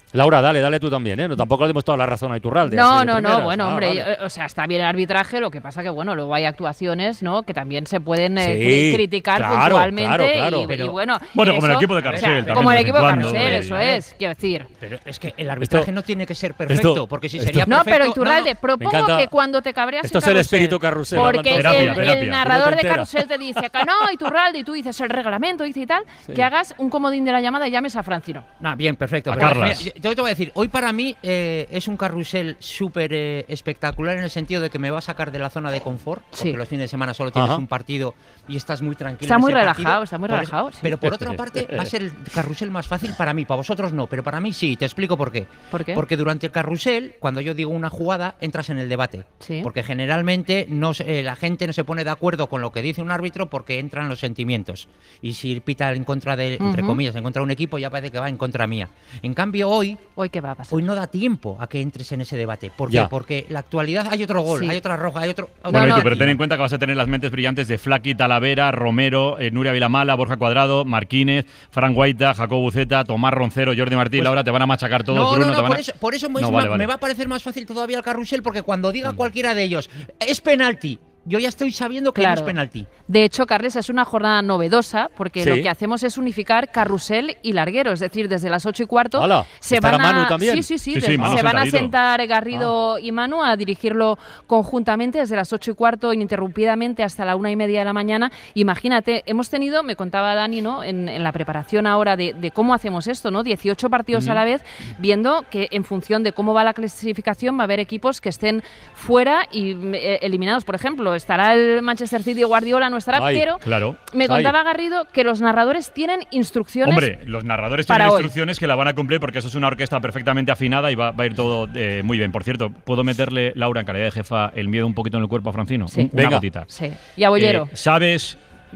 Speaker 5: Laura, dale tú también, ¿eh? No, tampoco le hemos dado la razón a Iturralde.
Speaker 16: No,
Speaker 5: así de primeras.
Speaker 16: bueno, hombre,
Speaker 5: vale.
Speaker 16: o sea, está bien el arbitraje, lo que pasa que, bueno, luego hay actuaciones, ¿no?, que también se pueden
Speaker 5: Sí,
Speaker 16: criticar
Speaker 5: claro,
Speaker 16: puntualmente
Speaker 5: claro.
Speaker 16: y bueno...
Speaker 14: Bueno, como el
Speaker 16: eso,
Speaker 14: equipo de Carrusel también,
Speaker 16: como el
Speaker 14: de vez en
Speaker 16: equipo de
Speaker 14: cuando,
Speaker 16: Carrusel,
Speaker 14: ¿eh?
Speaker 16: eso es, quiero decir.
Speaker 15: Pero es que el arbitraje no tiene que ser perfecto,
Speaker 5: esto-
Speaker 15: porque si
Speaker 5: esto-
Speaker 15: sería
Speaker 16: No,
Speaker 15: perfecto...
Speaker 16: pero Iturralde,
Speaker 5: Me
Speaker 16: propongo
Speaker 5: encanta.
Speaker 16: que cuando te cabreas
Speaker 5: Esto
Speaker 16: en
Speaker 5: es el
Speaker 16: Carrusel,
Speaker 5: espíritu Carrusel.
Speaker 16: porque
Speaker 14: Terapia.
Speaker 16: el narrador
Speaker 5: ¿Cómo
Speaker 16: de
Speaker 5: te enteras?
Speaker 16: Carrusel te dice que no, Iturralde, y tú dices el reglamento, dice y tal, que hagas un comodín de la llamada y llames a Francino.
Speaker 15: Bien, perfecto.
Speaker 14: A
Speaker 15: Pues,
Speaker 14: Carlas.
Speaker 15: mira, yo te voy a decir, hoy para mí es un carrusel súper espectacular en el sentido de que me va a sacar de la zona de confort, porque los fines de semana solo tienes un partido y estás muy tranquilo.
Speaker 16: Está
Speaker 15: en
Speaker 16: muy
Speaker 15: ese
Speaker 16: relajado,
Speaker 15: partido.
Speaker 16: está muy
Speaker 15: Por eso-
Speaker 16: relajado, sí.
Speaker 15: Pero por otra parte va a ser el carrusel más fácil para mí, para vosotros no, pero para mí sí, te explico por qué.
Speaker 16: ¿Por qué?
Speaker 15: Porque durante el carrusel, cuando yo digo una jugada, entras en el debate.
Speaker 16: Sí.
Speaker 15: Porque generalmente la gente no se pone de acuerdo con lo que dice un árbitro porque entran los sentimientos. Y si pita en contra de, entre comillas, en contra de un equipo, ya parece que va en contra mía. En cambio, hoy
Speaker 16: ¿Qué va a pasar?
Speaker 15: Hoy no da tiempo a que entres en ese debate. ¿Por qué?
Speaker 5: Ya.
Speaker 15: Porque la actualidad hay otro gol,
Speaker 16: Sí.
Speaker 15: hay otra roja, hay otro...
Speaker 14: Bueno, pero ten en cuenta que vas a tener las mentes brillantes de Flaqui, Talavera, Romero, Nuria Vilamala, Borja Cuadrado, Marquínez, Fran Guaita, Jacobo Buceta, Tomás Roncero, Jordi Martín, Laura, te van a machacar todos,
Speaker 15: No,
Speaker 14: Bruno,
Speaker 15: no,
Speaker 14: te
Speaker 15: no,
Speaker 14: van a...
Speaker 15: por eso
Speaker 14: No, vale.
Speaker 15: me va a parecer más fácil todavía el carrusel, porque cuando diga cualquiera de ellos, es penalti, yo ya estoy sabiendo que no es penalti.
Speaker 16: De hecho, Carles, es una jornada novedosa porque
Speaker 5: Sí.
Speaker 16: lo que hacemos es unificar carrusel y larguero, es decir, desde las 8:15
Speaker 5: Hala,
Speaker 16: se
Speaker 5: ¿estará
Speaker 16: van a
Speaker 5: Manu también?
Speaker 16: Sí,
Speaker 14: Sí,
Speaker 16: desde-
Speaker 14: Manu
Speaker 16: se van a
Speaker 14: sentadito.
Speaker 16: sentar Garrido y Manu a dirigirlo conjuntamente desde las 8:15 ininterrumpidamente hasta la 1:30 de la mañana. Imagínate, hemos tenido, me contaba Dani, ¿no?, en la preparación ahora de cómo hacemos esto, ¿no?, 18 partidos a la vez, viendo que en función de cómo va la clasificación va a haber equipos que estén fuera y eliminados. Por ejemplo, estará el Manchester City, Guardiola no estará,
Speaker 14: Ay,
Speaker 16: pero
Speaker 14: claro.
Speaker 16: me contaba Garrido que los narradores tienen instrucciones.
Speaker 14: Hombre, los narradores
Speaker 16: para
Speaker 14: tienen
Speaker 16: hoy.
Speaker 14: instrucciones que la van a cumplir porque eso es una orquesta perfectamente afinada y va a ir todo muy bien. Por cierto, ¿puedo meterle, Laura, en calidad de jefa, el miedo un poquito en el cuerpo a Francino?
Speaker 16: Sí.
Speaker 14: Una
Speaker 5: Venga.
Speaker 14: gotita.
Speaker 16: Sí. Y a Bollero.
Speaker 14: ¿Sabes?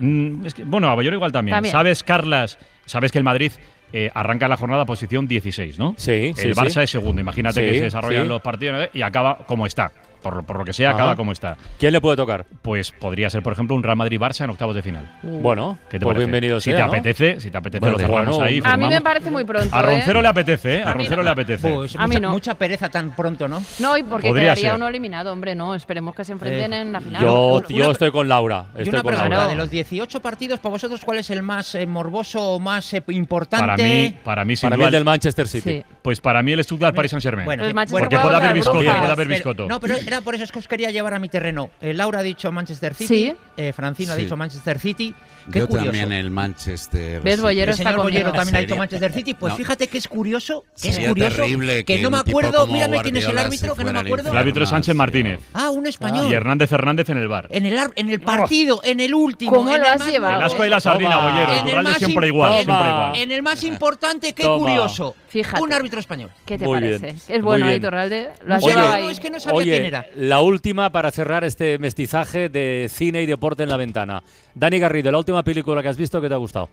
Speaker 14: Bueno, a Bollero igual también.
Speaker 16: También.
Speaker 14: ¿Sabes, Carlas? ¿Sabes que el Madrid arranca la jornada posición 16, ¿no?
Speaker 5: Sí,
Speaker 14: El Barça es segundo. Imagínate
Speaker 5: Sí,
Speaker 14: que se desarrollan
Speaker 5: sí.
Speaker 14: los partidos y acaba como está. Por lo que sea,
Speaker 5: Ajá.
Speaker 14: acaba como está.
Speaker 5: ¿Quién le puede tocar?
Speaker 14: Pues podría ser, por ejemplo, un Real Madrid-Barça en octavos de final.
Speaker 5: Bueno,
Speaker 14: ¿Qué te
Speaker 5: pues
Speaker 14: parece?
Speaker 5: bienvenido
Speaker 14: si
Speaker 5: sea,
Speaker 14: te
Speaker 5: ¿no?
Speaker 14: apetece, lo cerramos ahí.
Speaker 16: A mí me
Speaker 14: firmamos.
Speaker 16: parece muy pronto.
Speaker 14: A Roncero le apetece, ¿eh? A
Speaker 16: A mí
Speaker 14: Roncero
Speaker 16: no.
Speaker 14: le apetece.
Speaker 15: Pues
Speaker 16: A mí no.
Speaker 15: mucha pereza tan pronto, ¿no?
Speaker 16: No, y porque
Speaker 14: Podría
Speaker 16: quedaría
Speaker 14: ser.
Speaker 16: uno eliminado, hombre, no. Esperemos que se enfrenten en la final.
Speaker 5: Yo estoy con Laura.
Speaker 15: Y
Speaker 5: Estoy
Speaker 15: una
Speaker 5: con
Speaker 15: pregunta,
Speaker 5: Laura.
Speaker 15: de los 18 partidos, para vosotros, ¿cuál es el más morboso o más importante?
Speaker 14: Para mí, sin
Speaker 5: Para mí
Speaker 14: duda,
Speaker 5: el del Manchester City.
Speaker 16: Sí.
Speaker 14: Pues para mí el Stuttgart Paris Saint-Germain.
Speaker 15: Bueno,
Speaker 16: El
Speaker 15: sí,
Speaker 16: Manchester
Speaker 14: porque
Speaker 16: juega
Speaker 14: puede
Speaker 16: contra
Speaker 14: haber biscoto,
Speaker 16: Brujas.
Speaker 14: puede haber
Speaker 15: Pero-
Speaker 14: biscoto.
Speaker 15: No, pero era por eso que os quería llevar a mi terreno. Laura ha dicho Manchester City, Francino ha
Speaker 4: Sí.
Speaker 15: dicho Manchester City. Qué
Speaker 4: Yo
Speaker 15: curioso.
Speaker 4: también el Manchester.
Speaker 16: ¿Ves,
Speaker 4: City.
Speaker 16: Bollero
Speaker 15: El señor
Speaker 16: está
Speaker 15: Bollero
Speaker 16: conmigo.
Speaker 15: también ha dicho
Speaker 4: Sería-
Speaker 15: Manchester City. Pues
Speaker 4: No.
Speaker 15: fíjate que es curioso,
Speaker 4: Sería terrible
Speaker 15: que
Speaker 4: que
Speaker 15: no me
Speaker 4: un tipo
Speaker 15: acuerdo.
Speaker 4: como
Speaker 15: Mírame quién es el
Speaker 4: Guardiola
Speaker 15: árbitro,
Speaker 4: se
Speaker 15: que no me
Speaker 4: fuera al
Speaker 15: acuerdo.
Speaker 14: El árbitro es Sánchez Martínez.
Speaker 15: Ah, un español.
Speaker 14: Y Hernández Fernández en el bar.
Speaker 15: En el partido, en el último.
Speaker 16: ¿Cómo
Speaker 15: en
Speaker 16: lo
Speaker 15: el
Speaker 16: has
Speaker 15: más-
Speaker 16: llevado?
Speaker 14: El asco y la sardina,
Speaker 5: Toma.
Speaker 14: Bollero.
Speaker 15: En el
Speaker 14: Iturralde
Speaker 15: más
Speaker 14: siempre
Speaker 15: im-
Speaker 14: igual,
Speaker 5: Toma.
Speaker 14: siempre igual.
Speaker 15: En el más importante, qué
Speaker 5: Toma.
Speaker 15: curioso.
Speaker 16: Fíjate.
Speaker 15: Un árbitro español.
Speaker 16: ¿Qué te
Speaker 5: Muy
Speaker 16: parece?
Speaker 5: bien,
Speaker 16: Es bueno,
Speaker 5: muy
Speaker 16: ¿eh,
Speaker 5: bien.
Speaker 16: Iturralde? Lo has
Speaker 15: Oye,
Speaker 16: llevado
Speaker 15: no,
Speaker 16: ahí.
Speaker 15: es que no sabía quién
Speaker 5: Oye,
Speaker 15: era.
Speaker 5: la última para cerrar este mestizaje de cine y deporte en la ventana. Dani Garrido, la última película que has visto que te ha gustado.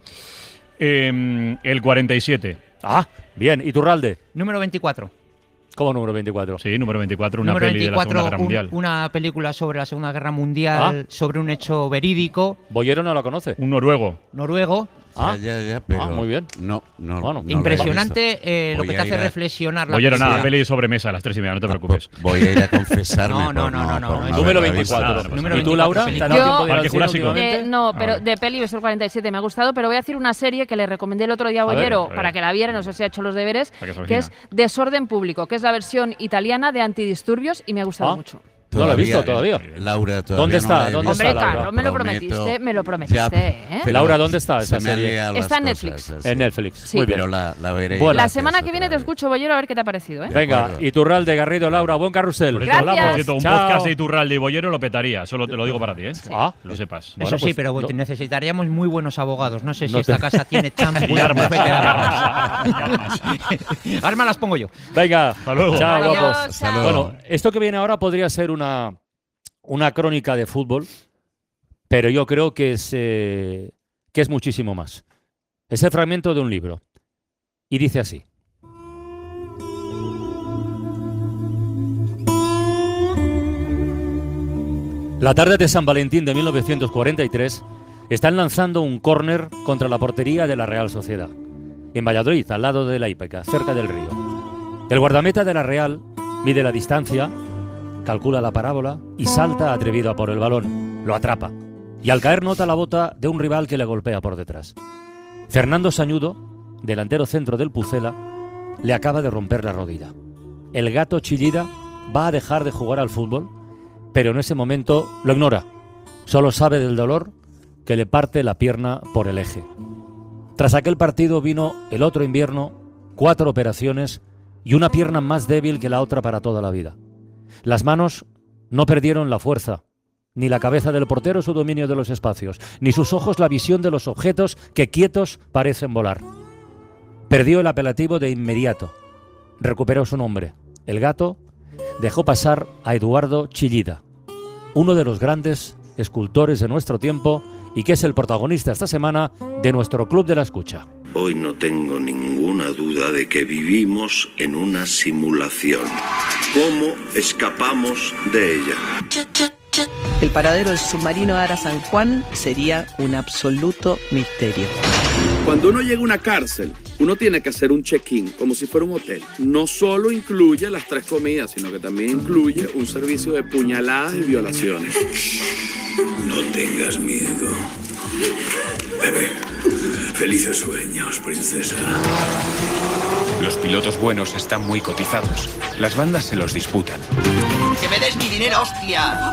Speaker 14: El 47.
Speaker 5: Ah, bien. ¿Iturralde?
Speaker 15: Número 24.
Speaker 5: ¿Cómo número 24?
Speaker 14: Sí, número 24, una
Speaker 15: Número
Speaker 14: peli de la Segunda Guerra Mundial.
Speaker 15: Una película sobre la Segunda Guerra Mundial, sobre un hecho verídico,
Speaker 5: Bollero no la conoce.
Speaker 14: Un noruego.
Speaker 15: noruego.
Speaker 5: Ah,
Speaker 4: Ya, pero
Speaker 5: muy bien.
Speaker 4: No,
Speaker 5: Bueno,
Speaker 4: no lo he
Speaker 15: Impresionante
Speaker 4: visto.
Speaker 15: lo
Speaker 4: Voy
Speaker 15: que te
Speaker 4: a
Speaker 15: hace
Speaker 4: ir a-
Speaker 15: reflexionar la
Speaker 14: Bollero, nada,
Speaker 15: película.
Speaker 14: peli de sobremesa a las 3:30, no te preocupes.
Speaker 4: Voy a ir a confesarme.
Speaker 15: No, no,
Speaker 4: por
Speaker 15: no, no,
Speaker 4: por
Speaker 15: no,
Speaker 4: haberla
Speaker 5: Número
Speaker 4: visto.
Speaker 5: 24.
Speaker 15: Número
Speaker 5: ¿Y tú,
Speaker 15: 24
Speaker 5: Laura?
Speaker 15: película.
Speaker 5: ¿Te ha dado
Speaker 16: Yo-
Speaker 5: tiempo de ir al
Speaker 14: Parque
Speaker 5: cine
Speaker 14: Jurásico.
Speaker 5: últimamente?
Speaker 16: No, pero
Speaker 14: vale.
Speaker 16: de peli es el 47, me ha gustado, pero voy a decir una serie que le recomendé el otro día a
Speaker 14: ver,
Speaker 16: Bollero
Speaker 14: a ver.
Speaker 16: para que la viera, no sé si ha hecho los deberes,
Speaker 14: Para que se
Speaker 16: que es
Speaker 14: avecina.
Speaker 16: Desorden Público, que es la versión italiana de Antidisturbios y me ha gustado
Speaker 5: Ah.
Speaker 16: mucho.
Speaker 5: No la he visto todavía.
Speaker 4: Laura, todavía
Speaker 5: ¿Dónde
Speaker 4: no
Speaker 5: está?
Speaker 4: la he
Speaker 5: ¿Dónde
Speaker 4: visto.
Speaker 5: está,
Speaker 16: Hombre,
Speaker 5: Laura?
Speaker 16: Carlos, me lo prometiste,
Speaker 4: Ya,
Speaker 16: ¿eh?
Speaker 4: pero
Speaker 5: Laura, ¿dónde está
Speaker 4: se
Speaker 5: esa
Speaker 4: me han
Speaker 5: serie?
Speaker 4: liado las
Speaker 16: Está en
Speaker 4: cosas,
Speaker 16: Netflix.
Speaker 4: así.
Speaker 5: En Netflix.
Speaker 16: Sí.
Speaker 5: Muy bien.
Speaker 4: Pero la veré.
Speaker 5: Bueno.
Speaker 16: La
Speaker 4: gracias
Speaker 16: semana que viene te
Speaker 4: otra vez.
Speaker 16: escucho, Bollero, a ver qué te ha parecido, ¿eh?
Speaker 5: Venga,
Speaker 4: acuerdo.
Speaker 5: Iturralde, Garrido, Laura, buen carrusel.
Speaker 14: Por eso
Speaker 16: Gracias.
Speaker 14: hablamos, por cierto, un
Speaker 5: Chao.
Speaker 14: podcast de Iturralde y Bollero lo petaría. Solo te lo digo para ti, ¿eh?
Speaker 5: Ah,
Speaker 14: Lo sepas.
Speaker 15: Eso
Speaker 5: Bueno,
Speaker 15: sí,
Speaker 5: pues,
Speaker 15: pero
Speaker 5: no.
Speaker 15: necesitaríamos muy buenos abogados. No sé si
Speaker 5: No
Speaker 15: esta
Speaker 5: te-
Speaker 15: casa tiene tan
Speaker 14: Y
Speaker 15: buenas
Speaker 14: armas.
Speaker 15: bufete de armas. Armas las pongo yo.
Speaker 5: Venga,
Speaker 14: Hasta luego.
Speaker 5: Chao,
Speaker 16: Adiós,
Speaker 5: guapos.
Speaker 16: Hasta
Speaker 4: luego.
Speaker 5: Bueno, esto que viene ahora podría ser una crónica de fútbol, pero yo creo que es muchísimo más. Es el fragmento de un libro. Y dice así. La tarde de San Valentín de 1943 están lanzando un córner contra la portería de la Real Sociedad, en Valladolid, al lado de la Hípica, cerca del río. El guardameta de la Real mide la distancia, calcula la parábola y salta atrevido a por el balón. Lo atrapa. Y al caer nota la bota de un rival que le golpea por detrás. Fernando Sañudo, delantero centro del Pucela, le acaba de romper la rodilla. El gato Chillida va a dejar de jugar al fútbol, pero en ese momento lo ignora. Solo sabe del dolor que le parte la pierna por el eje. Tras aquel partido vino el otro invierno, 4 operaciones y una pierna más débil que la otra para toda la vida. Las manos no perdieron la fuerza, ni la cabeza del portero su dominio de los espacios, ni sus ojos la visión de los objetos que quietos parecen volar. Perdió el apelativo de inmediato. Recuperó su nombre. El gato dejó pasar a Eduardo Chillida, uno de los grandes escultores de nuestro tiempo y que es el protagonista esta semana de nuestro Club de la Escucha.
Speaker 17: Hoy no tengo ninguna duda de que vivimos en una simulación. ¿Cómo escapamos de ella?
Speaker 18: El paradero del submarino Ara San Juan sería un absoluto misterio.
Speaker 19: Cuando uno llega a una cárcel, uno tiene que hacer un check-in, como si fuera un hotel. No solo incluye las 3 comidas, sino que también incluye un servicio de puñaladas y violaciones.
Speaker 17: No tengas miedo. Bebé, felices sueños, princesa.
Speaker 10: Los pilotos buenos están muy cotizados. Las bandas se los disputan.
Speaker 20: ¡Que me des mi dinero, hostia!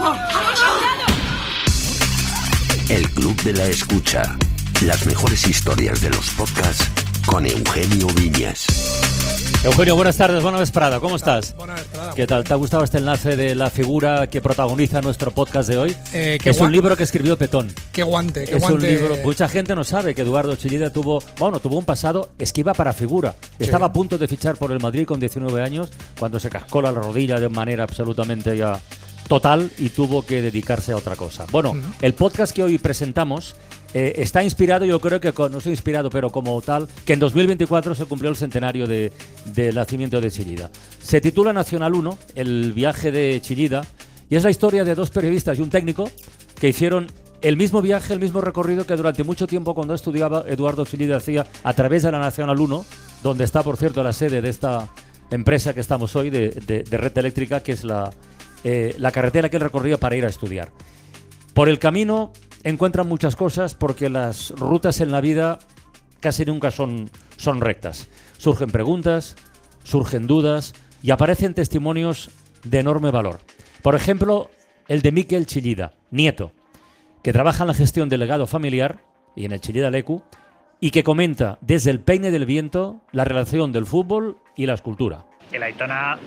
Speaker 2: El Club de la Escucha. Las mejores historias de los podcasts con Eugenio Viñas.
Speaker 5: Eugenio, buenas tardes, buena vesprada, ¿cómo estás? Buena vesprada. ¿Qué tal? ¿Te ha gustado este enlace de la figura que protagoniza nuestro podcast de hoy? Es un libro que escribió Petón.
Speaker 21: Qué guante, qué
Speaker 5: es
Speaker 21: guante.
Speaker 5: Un libro, mucha gente no sabe que Eduardo Chillida tuvo un pasado esquiva para figura. Estaba a punto de fichar por el Madrid con 19 años cuando se cascó la rodilla de manera absolutamente ya total y tuvo que dedicarse a otra cosa. Bueno, el podcast que hoy presentamos está inspirado, yo creo que no estoy inspirado, pero como tal, que en 2024 se cumplió el centenario del nacimiento de Chillida. Se titula Nacional 1, el viaje de Chillida, y es la historia de 2 periodistas y un técnico que hicieron el mismo viaje, el mismo recorrido que durante mucho tiempo cuando estudiaba Eduardo Chillida hacía a través de la Nacional 1, donde está, por cierto, la sede de esta empresa que estamos hoy, de Red Eléctrica, que es la carretera que él recorría para ir a estudiar. Por el camino encuentran muchas cosas porque las rutas en la vida casi nunca son rectas. Surgen preguntas, surgen dudas y aparecen testimonios de enorme valor. Por ejemplo, el de Miquel Chillida, nieto, que trabaja en la gestión del legado familiar y en el Chillida Leku y que comenta desde el peine del viento la relación del fútbol y la escultura.
Speaker 22: El Aitona,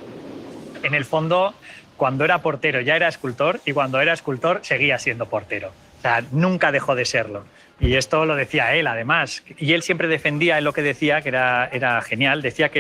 Speaker 22: en el fondo, cuando era portero ya era escultor y cuando era escultor seguía siendo portero. O sea, nunca dejó de serlo. Y esto lo decía él, además. Y él siempre defendía en lo que decía, que era genial, decía que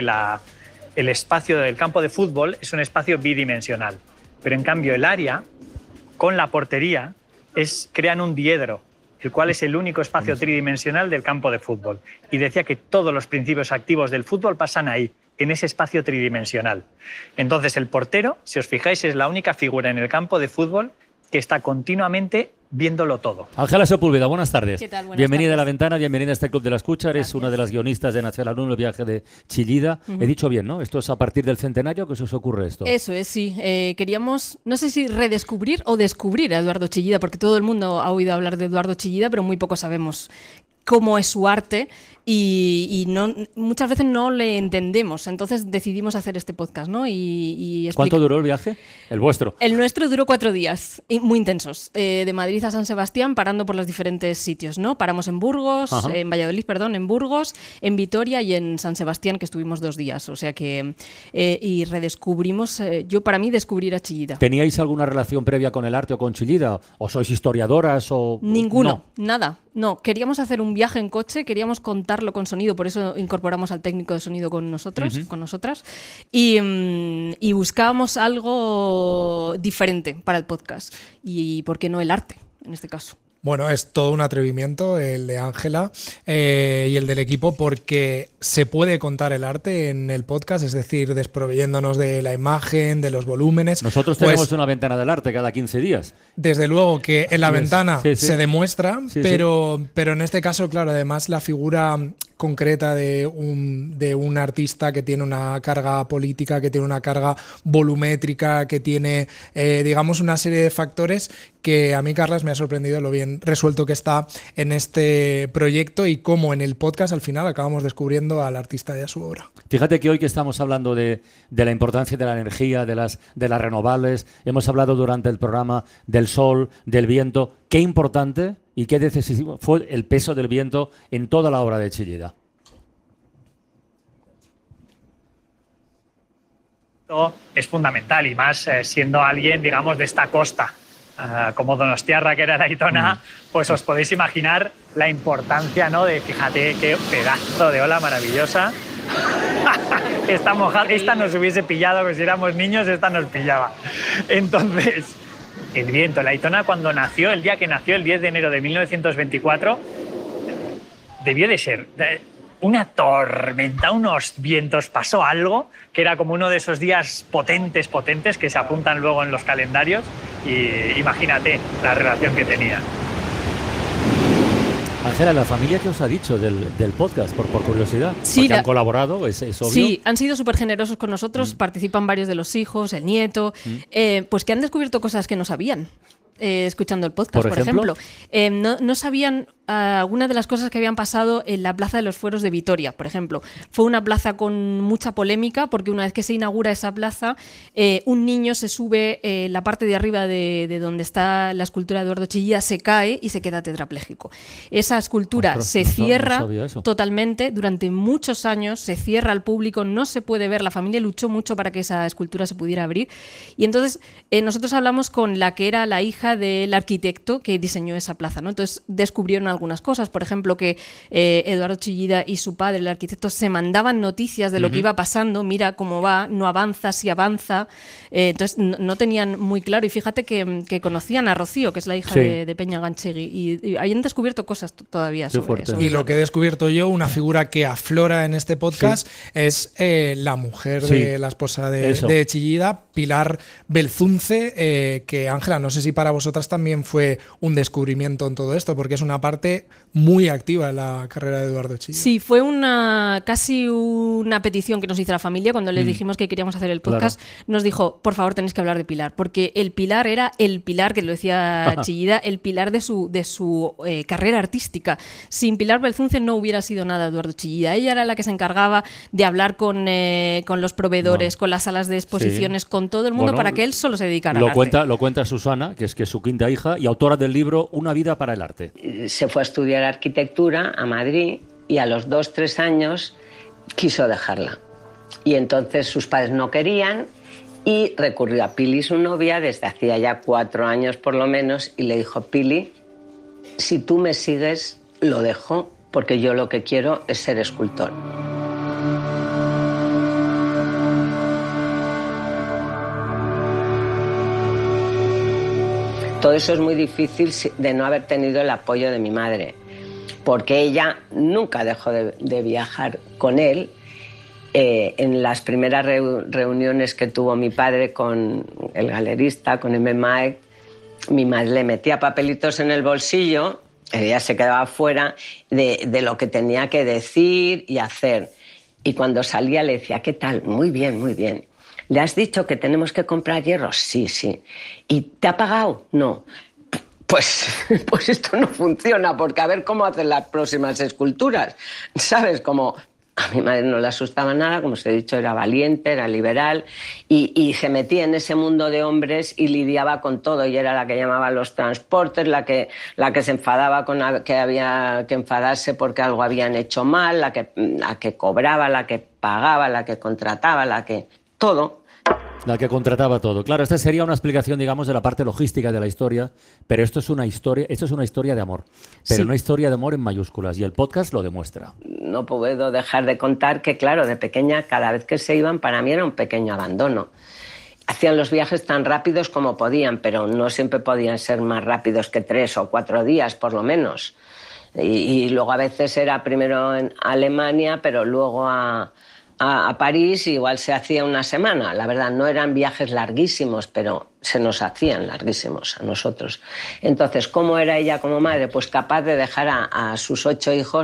Speaker 22: el espacio del campo de fútbol es un espacio bidimensional. Pero en cambio el área, con la portería, crean un diedro, el cual es el único espacio tridimensional del campo de fútbol. Y decía que todos los principios activos del fútbol pasan ahí, en ese espacio tridimensional. Entonces el portero, si os fijáis, es la única figura en el campo de fútbol que está continuamente viéndolo todo.
Speaker 5: Ángela Sepúlveda, buenas tardes.
Speaker 23: ¿Qué tal? Buenas
Speaker 5: bienvenida
Speaker 23: tardes.
Speaker 5: a La Ventana, bienvenida a este Club de la Escucha. Eres una de las guionistas de Nacional 1, el viaje de Chillida. He dicho bien, ¿no? Esto es a partir del centenario que se os ocurre esto.
Speaker 23: Eso es, sí. Queríamos, no sé si redescubrir o descubrir a Eduardo Chillida, porque todo el mundo ha oído hablar de Eduardo Chillida, pero muy poco sabemos cómo es su arte y muchas veces no le entendemos. Entonces decidimos hacer este podcast, ¿no?
Speaker 5: ¿Cuánto duró el viaje? El vuestro.
Speaker 23: El nuestro duró 4 días, muy intensos, de Madrid a San Sebastián, parando por los diferentes sitios, ¿no? Paramos en Burgos, en Valladolid, perdón, en Burgos, en Vitoria y en San Sebastián, que estuvimos 2 días. O sea que, y redescubrimos, yo para mí descubrir a Chillida.
Speaker 5: ¿Teníais alguna relación previa con el arte o con Chillida? ¿O sois historiadoras?
Speaker 23: Ninguno, nada. No, queríamos hacer un viaje en coche, queríamos contarlo con sonido, por eso incorporamos al técnico de sonido con nosotros, con nosotras, y buscábamos algo diferente para el podcast. Y ¿por qué no el arte, en este caso?
Speaker 21: Bueno, es todo un atrevimiento el de Ángela y el del equipo, porque se puede contar el arte en el podcast, es decir, desproveyéndonos de la imagen, de los volúmenes.
Speaker 5: Nosotros tenemos una ventana del arte cada 15 días.
Speaker 21: Desde luego que en la ventana
Speaker 5: sí.
Speaker 21: se demuestra,
Speaker 5: Sí,
Speaker 21: pero en este caso, claro, además la figura concreta de un artista que tiene una carga política, que tiene una carga volumétrica, que tiene, digamos, una serie de factores que a mí, Carlas, me ha sorprendido lo bien resuelto que está en este proyecto y cómo en el podcast al final acabamos descubriendo al artista y a su obra.
Speaker 5: Fíjate que hoy que estamos hablando de la importancia de la energía, de las renovables, hemos hablado durante el programa del sol, del viento. Qué importante y qué decisivo fue el peso del viento en toda la obra de Chillida.
Speaker 22: Es fundamental, y más siendo alguien, digamos, de esta costa. Como Donostiarra, que era la Aitona, pues os podéis imaginar la importancia, ¿no? De, fíjate, qué pedazo de ola maravillosa. Está mojada, esta nos hubiese pillado, que si éramos niños, esta nos pillaba. Entonces, el viento, la Aitona cuando nació, el día que nació, el 10 de enero de 1924, debió de ser una tormenta, unos vientos, pasó algo que era como uno de esos días potentes que se apuntan luego en los calendarios, y imagínate la relación que tenía.
Speaker 5: Ángela, ¿la familia qué os ha dicho del podcast, por curiosidad?
Speaker 23: Sí,
Speaker 5: porque han colaborado, es obvio.
Speaker 23: Sí, han sido súper generosos con nosotros, participan varios de los hijos, el nieto, pues que han descubierto cosas que no sabían. Escuchando el podcast, por ejemplo. No sabían algunas de las cosas que habían pasado en la Plaza de los Fueros de Vitoria, por ejemplo. Fue una plaza con mucha polémica porque una vez que se inaugura esa plaza, un niño se sube la parte de arriba de donde está la escultura de Eduardo Chillida, se cae y se queda tetrapléjico. Esa escultura se cierra totalmente durante muchos años, se cierra al público, no se puede ver. La familia luchó mucho para que esa escultura se pudiera abrir. Y entonces nosotros hablamos con la que era la hija del arquitecto que diseñó esa plaza, ¿no? Entonces descubrieron algunas cosas, por ejemplo, que Eduardo Chillida y su padre, el arquitecto, se mandaban noticias de lo que iba pasando, mira cómo va, no avanza, si avanza. Entonces no tenían muy claro, y fíjate que conocían a Rocío, que es la hija de Peña Ganchegui, y habían descubierto cosas todavía sobre eso.
Speaker 21: Y lo que he descubierto yo, una figura que aflora en este podcast, es la mujer de la esposa de Chillida, Pilar Belzunce, que, Ángela, no sé si para vosotras también fue un descubrimiento en todo esto, porque es una parte muy activa en la carrera de Eduardo Chillida.
Speaker 23: Sí, fue casi una petición que nos hizo la familia cuando les dijimos que queríamos hacer el podcast. Claro. Nos dijo, por favor, tenéis que hablar de Pilar, porque el Pilar era el pilar, que lo decía Chillida, el pilar de su carrera artística. Sin Pilar Belzunce no hubiera sido nada Eduardo Chillida. Ella era la que se encargaba de hablar con los proveedores, con las salas de exposiciones, con todo el mundo, para que él solo se dedicara al arte.
Speaker 5: Lo cuenta Susana, que es su quinta hija y autora del libro Una vida para el arte.
Speaker 3: Se fue a estudiar arquitectura a Madrid y a los 2-3 años quiso dejarla. Y entonces sus padres no querían y recurrió a Pili, su novia, desde hacía ya 4 años por lo menos, y le dijo, Pili, si tú me sigues, lo dejo, porque yo lo que quiero es ser escultor. Todo eso es muy difícil de no haber tenido el apoyo de mi madre, porque ella nunca dejó de viajar con él. En las primeras reuniones que tuvo mi padre con el galerista, con M. Maek, mi madre le metía papelitos en el bolsillo, ella se quedaba fuera de lo que tenía que decir y hacer. Y cuando salía le decía, ¿qué tal? Muy bien, muy bien. ¿Le has dicho que tenemos que comprar hierro? Sí, sí. ¿Y te ha pagado? No. Pues esto no funciona, porque a ver cómo hacen las próximas esculturas. ¿Sabes? Como a mi madre no le asustaba nada, como os he dicho, era valiente, era liberal, y se metía en ese mundo de hombres y lidiaba con todo. Y era la que llamaba a los transportes, la que se enfadaba con que había que enfadarse porque algo habían hecho mal, la que cobraba, la que pagaba, la que contrataba, la que... todo.
Speaker 5: La que contrataba todo. Claro, esta sería una explicación, digamos, de la parte logística de la historia, pero esto es una historia de amor, pero una historia de amor en mayúsculas, y el podcast lo demuestra.
Speaker 3: No puedo dejar de contar que, claro, de pequeña, cada vez que se iban, para mí era un pequeño abandono. Hacían los viajes tan rápidos como podían, pero no siempre podían ser más rápidos que 3 o 4 días, por lo menos. Y luego a veces era primero en Alemania, pero luego a París igual se hacía una semana. La verdad, no eran viajes larguísimos, pero se nos hacían larguísimos a nosotros. Entonces, ¿cómo era ella como madre? Pues capaz de dejar a sus 8 hijos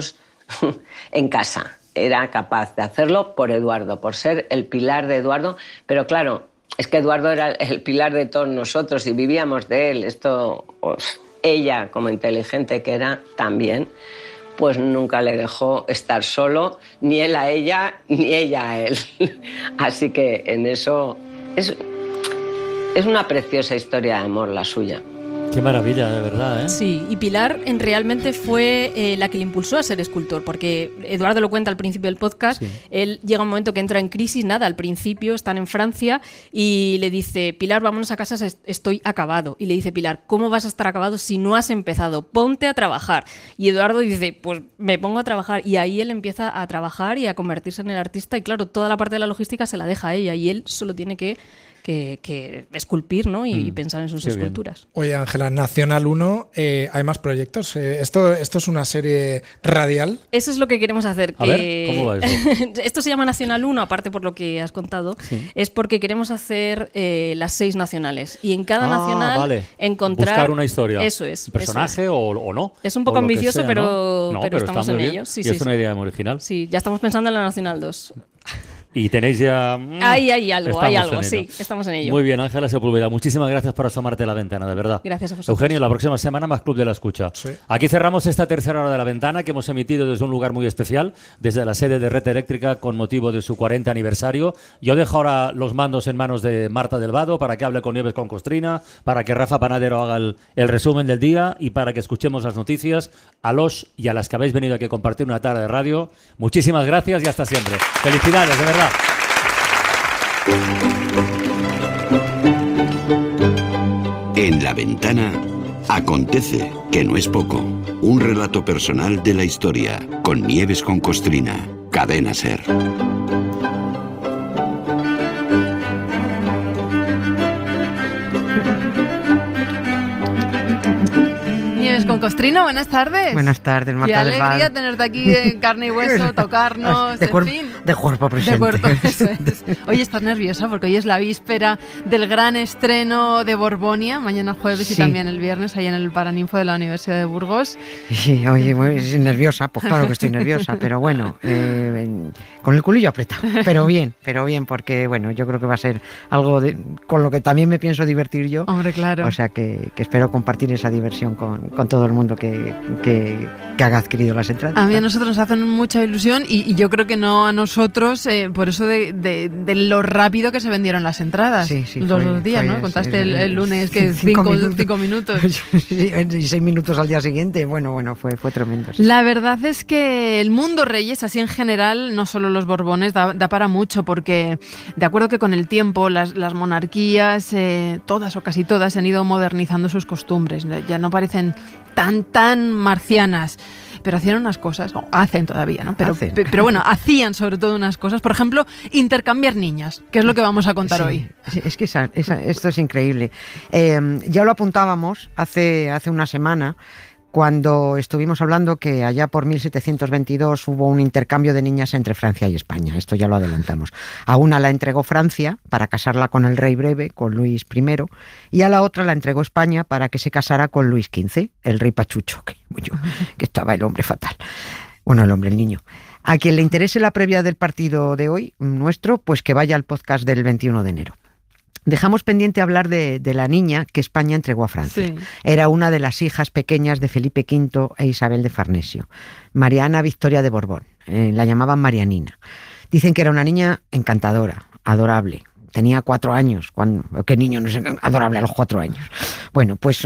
Speaker 3: en casa. Era capaz de hacerlo por Eduardo, por ser el pilar de Eduardo, pero claro, es que Eduardo era el pilar de todos nosotros y vivíamos de él. Ella, como inteligente que era también, pues nunca le dejó estar solo, ni él a ella, ni ella a él. Así que en eso es una preciosa historia de amor la suya.
Speaker 5: Qué maravilla, de verdad, ¿eh?
Speaker 23: Sí, y Pilar realmente fue la que le impulsó a ser escultor, porque Eduardo lo cuenta al principio del podcast, él llega un momento que entra en crisis, al principio están en Francia y le dice, Pilar, vámonos a casa, estoy acabado. Y le dice Pilar, ¿cómo vas a estar acabado si no has empezado? Ponte a trabajar. Y Eduardo dice, pues me pongo a trabajar. Y ahí él empieza a trabajar y a convertirse en el artista y claro, toda la parte de la logística se la deja a ella y él solo tiene que esculpir, ¿no? Y pensar en sus esculturas.
Speaker 21: Oye, Ángela, Nacional 1, hay más proyectos. Esto es una serie radial.
Speaker 23: Eso es lo que queremos hacer.
Speaker 5: A ver, ¿cómo va eso?
Speaker 23: Esto se llama Nacional 1, aparte por lo que has contado, es porque queremos hacer las 6 nacionales. Y en cada nacional encontrar...
Speaker 5: Buscar una historia.
Speaker 23: Eso es.
Speaker 5: ¿Un personaje o no?
Speaker 23: Es un poco ambicioso,
Speaker 5: sea,
Speaker 23: pero estamos en
Speaker 5: bien.
Speaker 23: ello. Sí,
Speaker 5: y es una idea muy original.
Speaker 23: Sí, ya estamos pensando en la Nacional 2.
Speaker 5: Y tenéis ya...
Speaker 23: Hay algo, sí, estamos en ello.
Speaker 5: Muy bien, Ángela Sepúlveda, muchísimas gracias por asomarte a la ventana, de verdad.
Speaker 23: Gracias a vosotros.
Speaker 5: Eugenio, la próxima semana más Club de la Escucha. Sí. Aquí cerramos esta tercera hora de la ventana que hemos emitido desde un lugar muy especial, desde la sede de Red Eléctrica con motivo de su 40 aniversario. Yo dejo ahora los mandos en manos de Marta del Vado para que hable con Nieves con Costrina, para que Rafa Panadero haga el resumen del día y para que escuchemos las noticias a los y a las que habéis venido aquí a compartir una tarde de radio. Muchísimas gracias y hasta siempre. Felicidades, de verdad.
Speaker 2: En la ventana acontece, que no es poco, un relato personal de la historia con Nieves con Costrina, Cadena SER.
Speaker 6: Con Costrina, buenas tardes.
Speaker 7: Buenas tardes, Marta.
Speaker 6: Qué alegría tenerte aquí en carne y hueso, tocarnos, en fin.
Speaker 7: De cuerpo presente.
Speaker 6: De cuerpo, eso es. Oye, ¿estás nerviosa? Porque hoy es la víspera del gran estreno de Borbonia, mañana jueves y también el viernes, ahí en el Paraninfo de la Universidad de Burgos.
Speaker 7: Sí, oye, muy nerviosa, pues claro que estoy nerviosa, pero bueno, con el culillo apretado, pero bien, porque bueno, yo creo que va a ser algo con lo que también me pienso divertir yo.
Speaker 6: Hombre, claro.
Speaker 7: O sea que espero compartir esa diversión con todo el mundo que haga adquirido las entradas.
Speaker 6: A mí a nosotros nos hacen mucha ilusión y yo creo que no a nosotros, por eso de lo rápido que se vendieron las entradas.
Speaker 7: Sí,
Speaker 6: los 2 días, ¿no? Contaste el lunes que 5 minutos.
Speaker 7: Y 6 minutos al día siguiente. Bueno, fue tremendo. Sí.
Speaker 6: La verdad es que el mundo Reyes, así en general, no solo los Borbones, da para mucho, porque de acuerdo que con el tiempo las monarquías, todas o casi todas, han ido modernizando sus costumbres. Ya no parecen tan marcianas, pero hacían unas cosas, hacen todavía, ¿no? Pero bueno, hacían sobre todo unas cosas, por ejemplo, intercambiar niñas, que es lo que vamos a contar hoy.
Speaker 7: Es que esto es increíble. Ya lo apuntábamos hace una semana, cuando estuvimos hablando que allá por 1722 hubo un intercambio de niñas entre Francia y España. Esto ya lo adelantamos. A una la entregó Francia para casarla con el rey Breve, con Luis I, y a la otra la entregó España para que se casara con Luis XV, el rey Pachucho, que estaba el hombre fatal. Bueno, el niño. A quien le interese la previa del partido de hoy, nuestro, pues que vaya al podcast del 21 de enero. Dejamos pendiente hablar de la niña que España entregó a Francia. Sí. Era una de las hijas pequeñas de Felipe V e Isabel de Farnesio, Mariana Victoria de Borbón. La llamaban Marianina. Dicen que era una niña encantadora, adorable. Tenía 4 años. ¿Qué niño no es adorable a los 4 años? Bueno, pues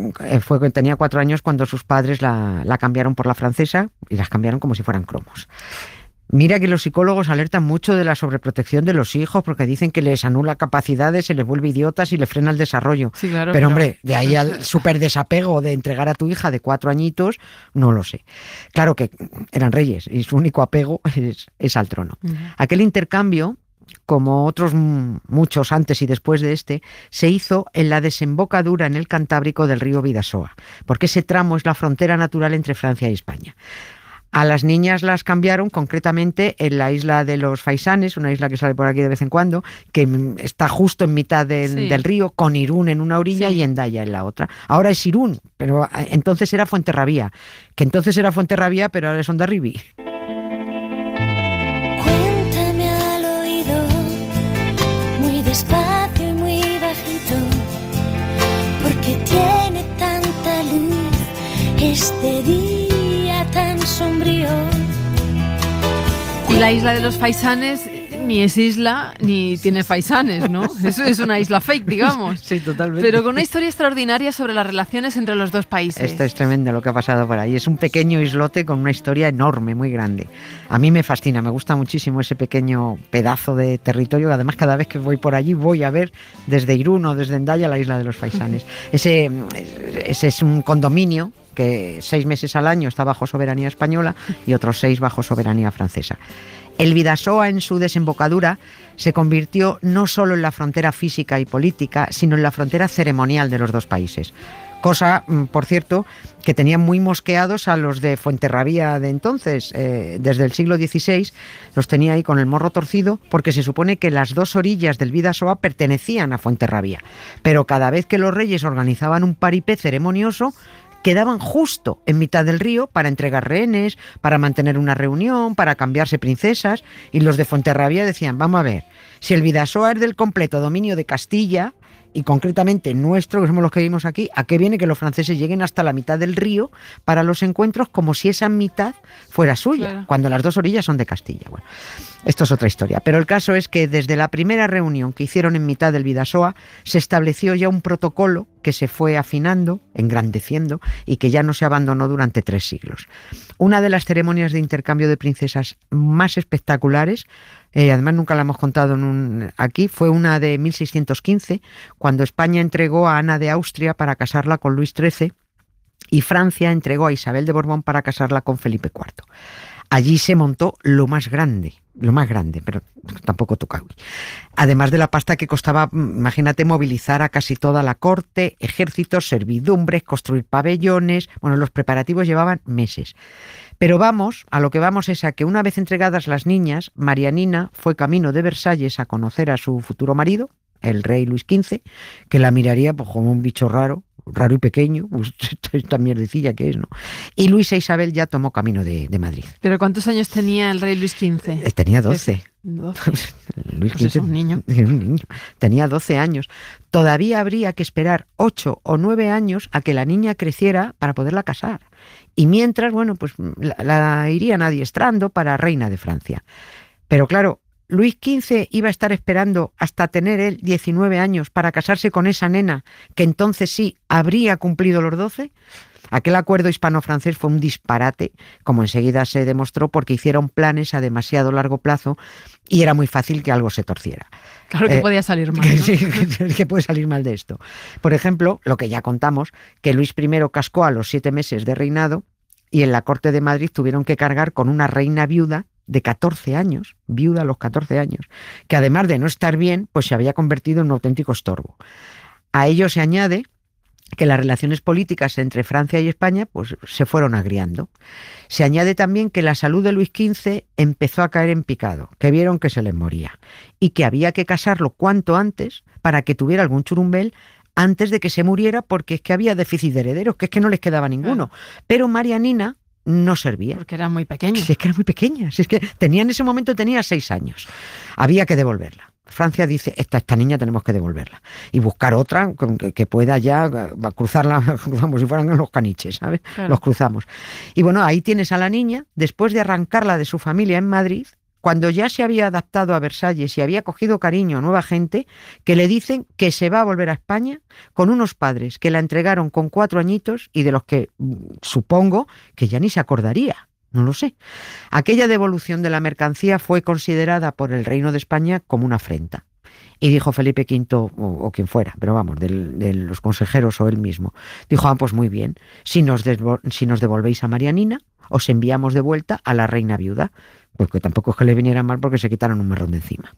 Speaker 7: tenía 4 años cuando sus padres la cambiaron por la francesa y las cambiaron como si fueran cromos. Mira que los psicólogos alertan mucho de la sobreprotección de los hijos porque dicen que les anula capacidades, se les vuelve idiotas y les frena el desarrollo.
Speaker 6: Sí, claro,
Speaker 7: pero hombre, de ahí al súper desapego de entregar a tu hija de 4 añitos, no lo sé. Claro que eran reyes y su único apego es al trono. Uh-huh. Aquel intercambio, como otros muchos antes y después de este, se hizo en la desembocadura en el Cantábrico del río Bidasoa, porque ese tramo es la frontera natural entre Francia y España. A las niñas las cambiaron concretamente en la isla de los Faisanes, una isla que sale por aquí de vez en cuando, que está justo en mitad del río, con Irún en una orilla y Hendaya en la otra. Ahora es Irún, pero entonces era Fuenterrabía, que entonces era Fuenterrabía, pero ahora es Hondarribí.
Speaker 8: Cuéntame al oído, muy despacio y muy bajito, porque tiene tanta luz este día tan sombrío.
Speaker 6: Y la isla de los Faisanes ni es isla ni tiene faisanes, ¿no? Eso es una isla fake, digamos.
Speaker 7: Sí, totalmente.
Speaker 6: Pero con una historia extraordinaria sobre las relaciones entre los dos países.
Speaker 7: Esto es tremendo lo que ha pasado por ahí. Es un pequeño islote con una historia enorme, muy grande. A mí me fascina, me gusta muchísimo ese pequeño pedazo de territorio. Además, cada vez que voy por allí voy a ver desde Irún o desde Hendaya la isla de los Faisanes. Ese es un condominio que 6 meses al año está bajo soberanía española y otros 6 bajo soberanía francesa. El Bidasoa, en su desembocadura, se convirtió no solo en la frontera física y política, sino en la frontera ceremonial de los dos países. Cosa, por cierto, que tenían muy mosqueados a los de Fuenterrabía de entonces. Desde el siglo XVI los tenía ahí con el morro torcido, porque se supone que las dos orillas del Bidasoa pertenecían a Fuenterrabía. Pero cada vez que los reyes organizaban un paripé ceremonioso, quedaban justo en mitad del río para entregar rehenes, para mantener una reunión, para cambiarse princesas, y los de Fuenterrabía decían, vamos a ver, si el Bidasoa es del completo dominio de Castilla, y concretamente nuestro, que somos los que vivimos aquí, ¿a qué viene que los franceses lleguen hasta la mitad del río para los encuentros como si esa mitad fuera suya, claro, cuando las dos orillas son de Castilla? Bueno, esto es otra historia, pero el caso es que desde la primera reunión que hicieron en mitad del Bidasoa se estableció ya un protocolo que se fue afinando, engrandeciendo y que ya no se abandonó durante 3 siglos. Una de las ceremonias de intercambio de princesas más espectaculares, además nunca la hemos contado aquí, fue una de 1615, cuando España entregó a Ana de Austria para casarla con Luis XIII y Francia entregó a Isabel de Borbón para casarla con Felipe IV. Allí se montó lo más grande, pero tampoco toca. Además de la pasta que costaba, imagínate, movilizar a casi toda la corte, ejércitos, servidumbres, construir pabellones. Bueno, los preparativos llevaban meses. Pero a lo que vamos es a que una vez entregadas las niñas, Marianina fue camino de Versalles a conocer a su futuro marido, el rey Luis XV, que la miraría pues, como un bicho raro y pequeño, pues esta mierdecilla que es, ¿no? Y Luis e Isabel ya tomó camino de Madrid.
Speaker 6: ¿Pero cuántos años tenía el rey Luis XV?
Speaker 7: Tenía 12.
Speaker 6: 12.
Speaker 7: Luis
Speaker 6: pues
Speaker 7: XV,
Speaker 6: es un niño.
Speaker 7: Tenía 12 años. Todavía habría que esperar 8 o 9 años a que la niña creciera para poderla casar. Y mientras, bueno, pues la irían adiestrando para reina de Francia. Pero claro, Luis XV iba a estar esperando hasta tener él 19 años para casarse con esa nena que entonces sí habría cumplido los 12. Aquel acuerdo hispano-francés fue un disparate, como enseguida se demostró, porque hicieron planes a demasiado largo plazo y era muy fácil que algo se torciera.
Speaker 6: Claro que podía salir mal, ¿no?
Speaker 7: Sí, que puede salir mal de esto. Por ejemplo, lo que ya contamos, que Luis I cascó a los 7 meses de reinado y en la corte de Madrid tuvieron que cargar con una reina viuda de 14 años, viuda a los 14 años, que además de no estar bien, pues se había convertido en un auténtico estorbo. A ello se añade que las relaciones políticas entre Francia y España pues, se fueron agriando. Se añade también que la salud de Luis XV empezó a caer en picado, que vieron que se les moría y que había que casarlo cuanto antes para que tuviera algún churumbel antes de que se muriera, porque es que había déficit de herederos, que es que no les quedaba ninguno. Pero Marianina no servía.
Speaker 6: Porque era muy pequeña.
Speaker 7: Si es que era muy pequeña. Si es que en ese momento tenía 6 años. Había que devolverla. Francia dice, esta niña tenemos que devolverla. Y buscar otra que pueda ya cruzarla como si fueran los caniches, ¿sabes? Claro. Los cruzamos. Y bueno, ahí tienes a la niña, después de arrancarla de su familia en Madrid, cuando ya se había adaptado a Versalles y había cogido cariño a nueva gente, que le dicen que se va a volver a España con unos padres que la entregaron con 4 añitos y de los que supongo que ya ni se acordaría. No lo sé. Aquella devolución de la mercancía fue considerada por el Reino de España como una afrenta. Y dijo Felipe V, o quien fuera, pero vamos, de los consejeros o él mismo, dijo, pues muy bien, si nos devolvéis a Marianina, os enviamos de vuelta a la reina viuda. Porque tampoco es que le viniera mal porque se quitaron un marrón de encima.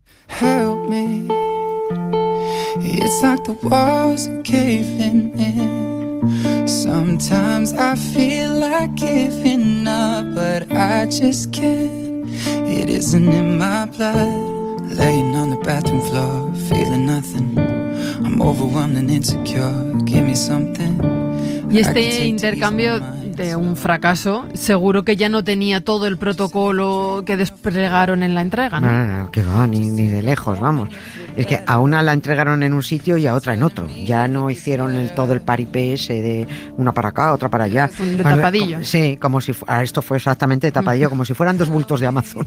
Speaker 11: Help me. It's like the walls are caving in.
Speaker 9: Sometimes I feel like giving up, but I just can't. It isn't in my blood. Laying on the bathroom floor, feeling nothing. I'm overwhelmed and insecure. Give me something.
Speaker 6: Y este intercambio de un fracaso, seguro que ya no tenía todo el protocolo que desplegaron en la entrega, ¿no?
Speaker 7: No, que va, ni de lejos, vamos. Es que a una la entregaron en un sitio y a otra en otro. Ya no hicieron todo el paripé ese de una para acá, otra para allá.
Speaker 6: De tapadillo.
Speaker 7: Sí, como si esto fue exactamente de tapadillo, como si fueran dos bultos de Amazon.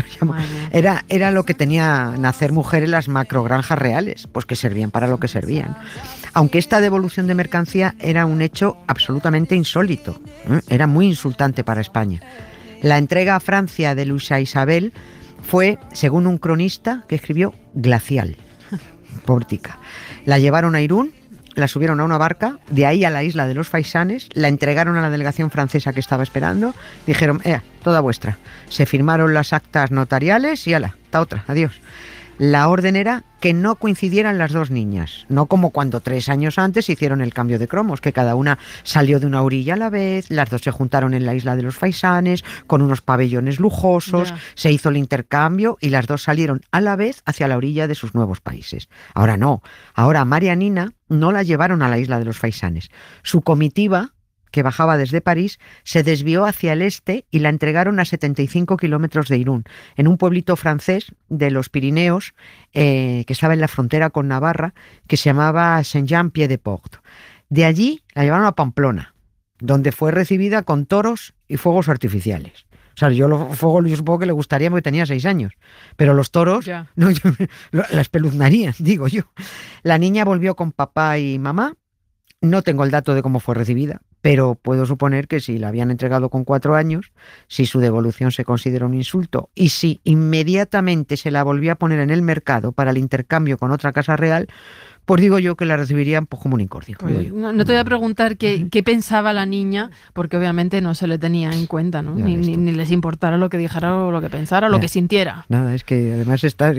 Speaker 7: Era lo que tenía nacer mujer en las macrogranjas reales, pues que servían para lo que servían. Aunque esta devolución de mercancía era un hecho absolutamente insólito, era muy insultante para España. La entrega a Francia de Luisa Isabel fue, según un cronista que escribió, glacial. Pobretica. La llevaron a Irún, la subieron a una barca, de ahí a la isla de los Faisanes, la entregaron a la delegación francesa que estaba esperando, dijeron, toda vuestra. Se firmaron las actas notariales y ala, ta otra, adiós. La orden era que no coincidieran las dos niñas, no como cuando 3 años antes hicieron el cambio de cromos, que cada una salió de una orilla a la vez, las dos se juntaron en la isla de los Faisanes, con unos pabellones lujosos, se hizo el intercambio y las dos salieron a la vez hacia la orilla de sus nuevos países. Ahora no, ahora a Marianina no la llevaron a la isla de los Faisanes. Su comitiva, que bajaba desde París, se desvió hacia el este y la entregaron a 75 kilómetros de Irún, en un pueblito francés de los Pirineos, que estaba en la frontera con Navarra, que se llamaba Saint-Jean-Pied-de-Port. De allí la llevaron a Pamplona, donde fue recibida con toros y fuegos artificiales. O sea, los fuegos yo supongo que le gustaría porque tenía 6 años, pero los toros no, la espeluznarían, digo yo. La niña volvió con papá y mamá. No tengo el dato de cómo fue recibida, pero puedo suponer que si la habían entregado con 4 años, si su devolución se considera un insulto y si inmediatamente se la volvió a poner en el mercado para el intercambio con otra casa real, pues digo yo que la recibirían pues, como un incordio.
Speaker 6: Pues, no te voy a preguntar qué pensaba la niña, porque obviamente no se le tenía en cuenta, ¿no? Ni les importara lo que dijera o lo que pensara o lo que sintiera.
Speaker 7: Nada, es que además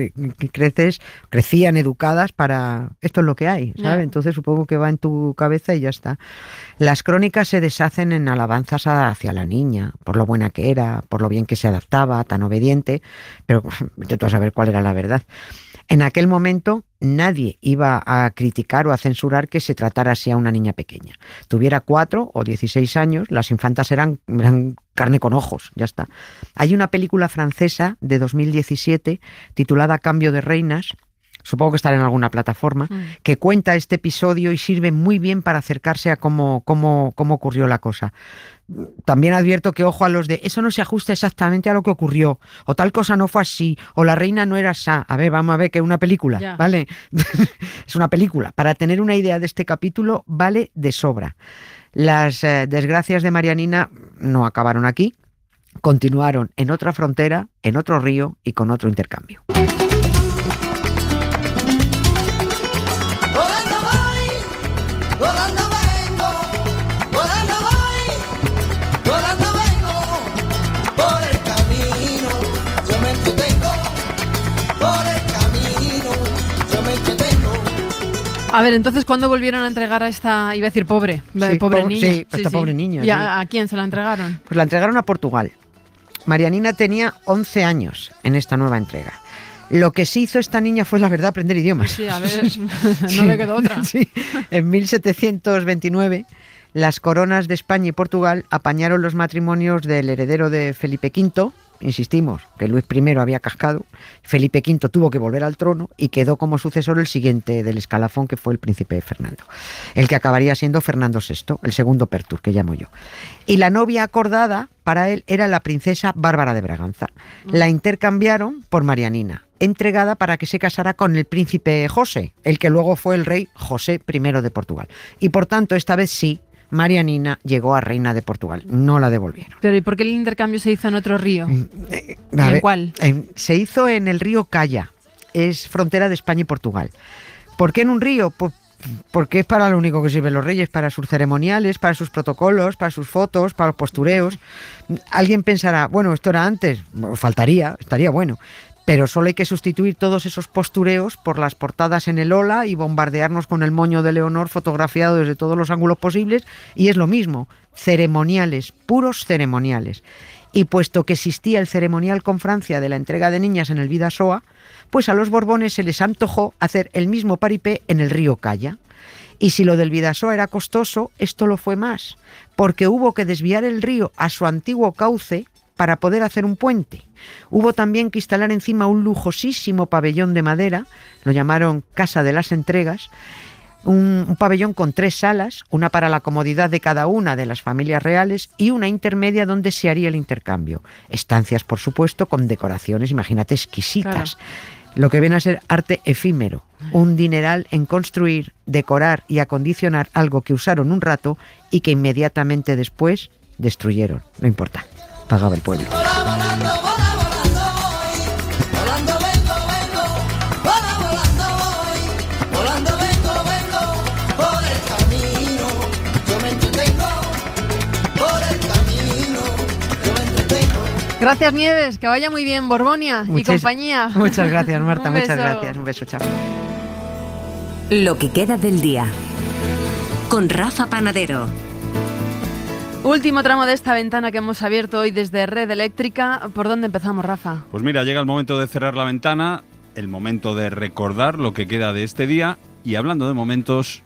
Speaker 7: crecían educadas para esto es lo que hay, ¿sabes? Entonces supongo que va en tu cabeza y ya está. Las crónicas se deshacen en alabanzas hacia la niña, por lo buena que era, por lo bien que se adaptaba, tan obediente, pero intento saber cuál era la verdad. En aquel momento nadie iba a criticar o a censurar que se tratara así a una niña pequeña. Tuviera 4 o 16 años, las infantas eran carne con ojos, ya está. Hay una película francesa de 2017 titulada Cambio de reinas, supongo que estará en alguna plataforma, que cuenta este episodio y sirve muy bien para acercarse a cómo ocurrió la cosa. También advierto que ojo a los de eso no se ajusta exactamente a lo que ocurrió, o tal cosa no fue así, o la reina no era así. A ver, vamos a ver que es una película, ¿vale? Es una película. Para tener una idea de este capítulo vale de sobra. Las desgracias de Marianina no acabaron aquí, continuaron en otra frontera, en otro río y con otro intercambio.
Speaker 6: A ver, entonces, ¿cuándo volvieron a entregar a esta, iba a decir pobre niña?
Speaker 7: Sí, esta pobre niña.
Speaker 6: ¿Y a quién se la entregaron?
Speaker 7: Pues la entregaron a Portugal. Marianina tenía 11 años en esta nueva entrega. Lo que sí hizo esta niña fue, la verdad, aprender idiomas.
Speaker 6: Sí, a ver, no le quedó otra.
Speaker 7: Sí. En 1729, las coronas de España y Portugal apañaron los matrimonios del heredero de Felipe V, insistimos, que Luis I había cascado, Felipe V tuvo que volver al trono y quedó como sucesor el siguiente del escalafón, que fue el príncipe Fernando, el que acabaría siendo Fernando VI, el segundo Pertur, que llamo yo. Y la novia acordada para él era la princesa Bárbara de Braganza. La intercambiaron por Marianina, entregada para que se casara con el príncipe José, el que luego fue el rey José I de Portugal. Y por tanto, esta vez sí, Marianina llegó a reina de Portugal, no la devolvieron.
Speaker 6: Pero ¿y por qué el intercambio se hizo en otro río? ¿En cuál?
Speaker 7: Se hizo en el río Caya, es frontera de España y Portugal. ¿Por qué en un río? Pues porque es para lo único que sirven los reyes, para sus ceremoniales, para sus protocolos, para sus fotos, para los postureos. Alguien pensará, bueno, esto era antes, faltaría, estaría bueno. Pero solo hay que sustituir todos esos postureos por las portadas en el Hola y bombardearnos con el moño de Leonor fotografiado desde todos los ángulos posibles, y es lo mismo, ceremoniales, puros ceremoniales. Y puesto que existía el ceremonial con Francia de la entrega de niñas en el Bidasoa, pues a los Borbones se les antojó hacer el mismo paripé en el río Caya. Y si lo del Bidasoa era costoso, esto lo fue más, porque hubo que desviar el río a su antiguo cauce para poder hacer un puente. Hubo también que instalar encima un lujosísimo pabellón de madera, lo llamaron Casa de las Entregas, un pabellón con 3 salas, una para la comodidad de cada una de las familias reales y una intermedia donde se haría el intercambio. Estancias, por supuesto, con decoraciones, imagínate, exquisitas. Claro. Lo que viene a ser arte efímero, un dineral en construir, decorar y acondicionar algo que usaron un rato y que inmediatamente después destruyeron. No importa, pagaba el pueblo.
Speaker 6: Gracias, Nieves, que vaya muy bien Borbonia y compañía.
Speaker 7: Muchas gracias, Marta, muchas gracias. Un beso, chao.
Speaker 1: Lo que queda del día, con Rafa Panadero.
Speaker 6: Último tramo de esta ventana que hemos abierto hoy desde Red Eléctrica. ¿Por dónde empezamos, Rafa?
Speaker 12: Pues mira, llega el momento de cerrar la ventana, el momento de recordar lo que queda de este día, y hablando de momentos...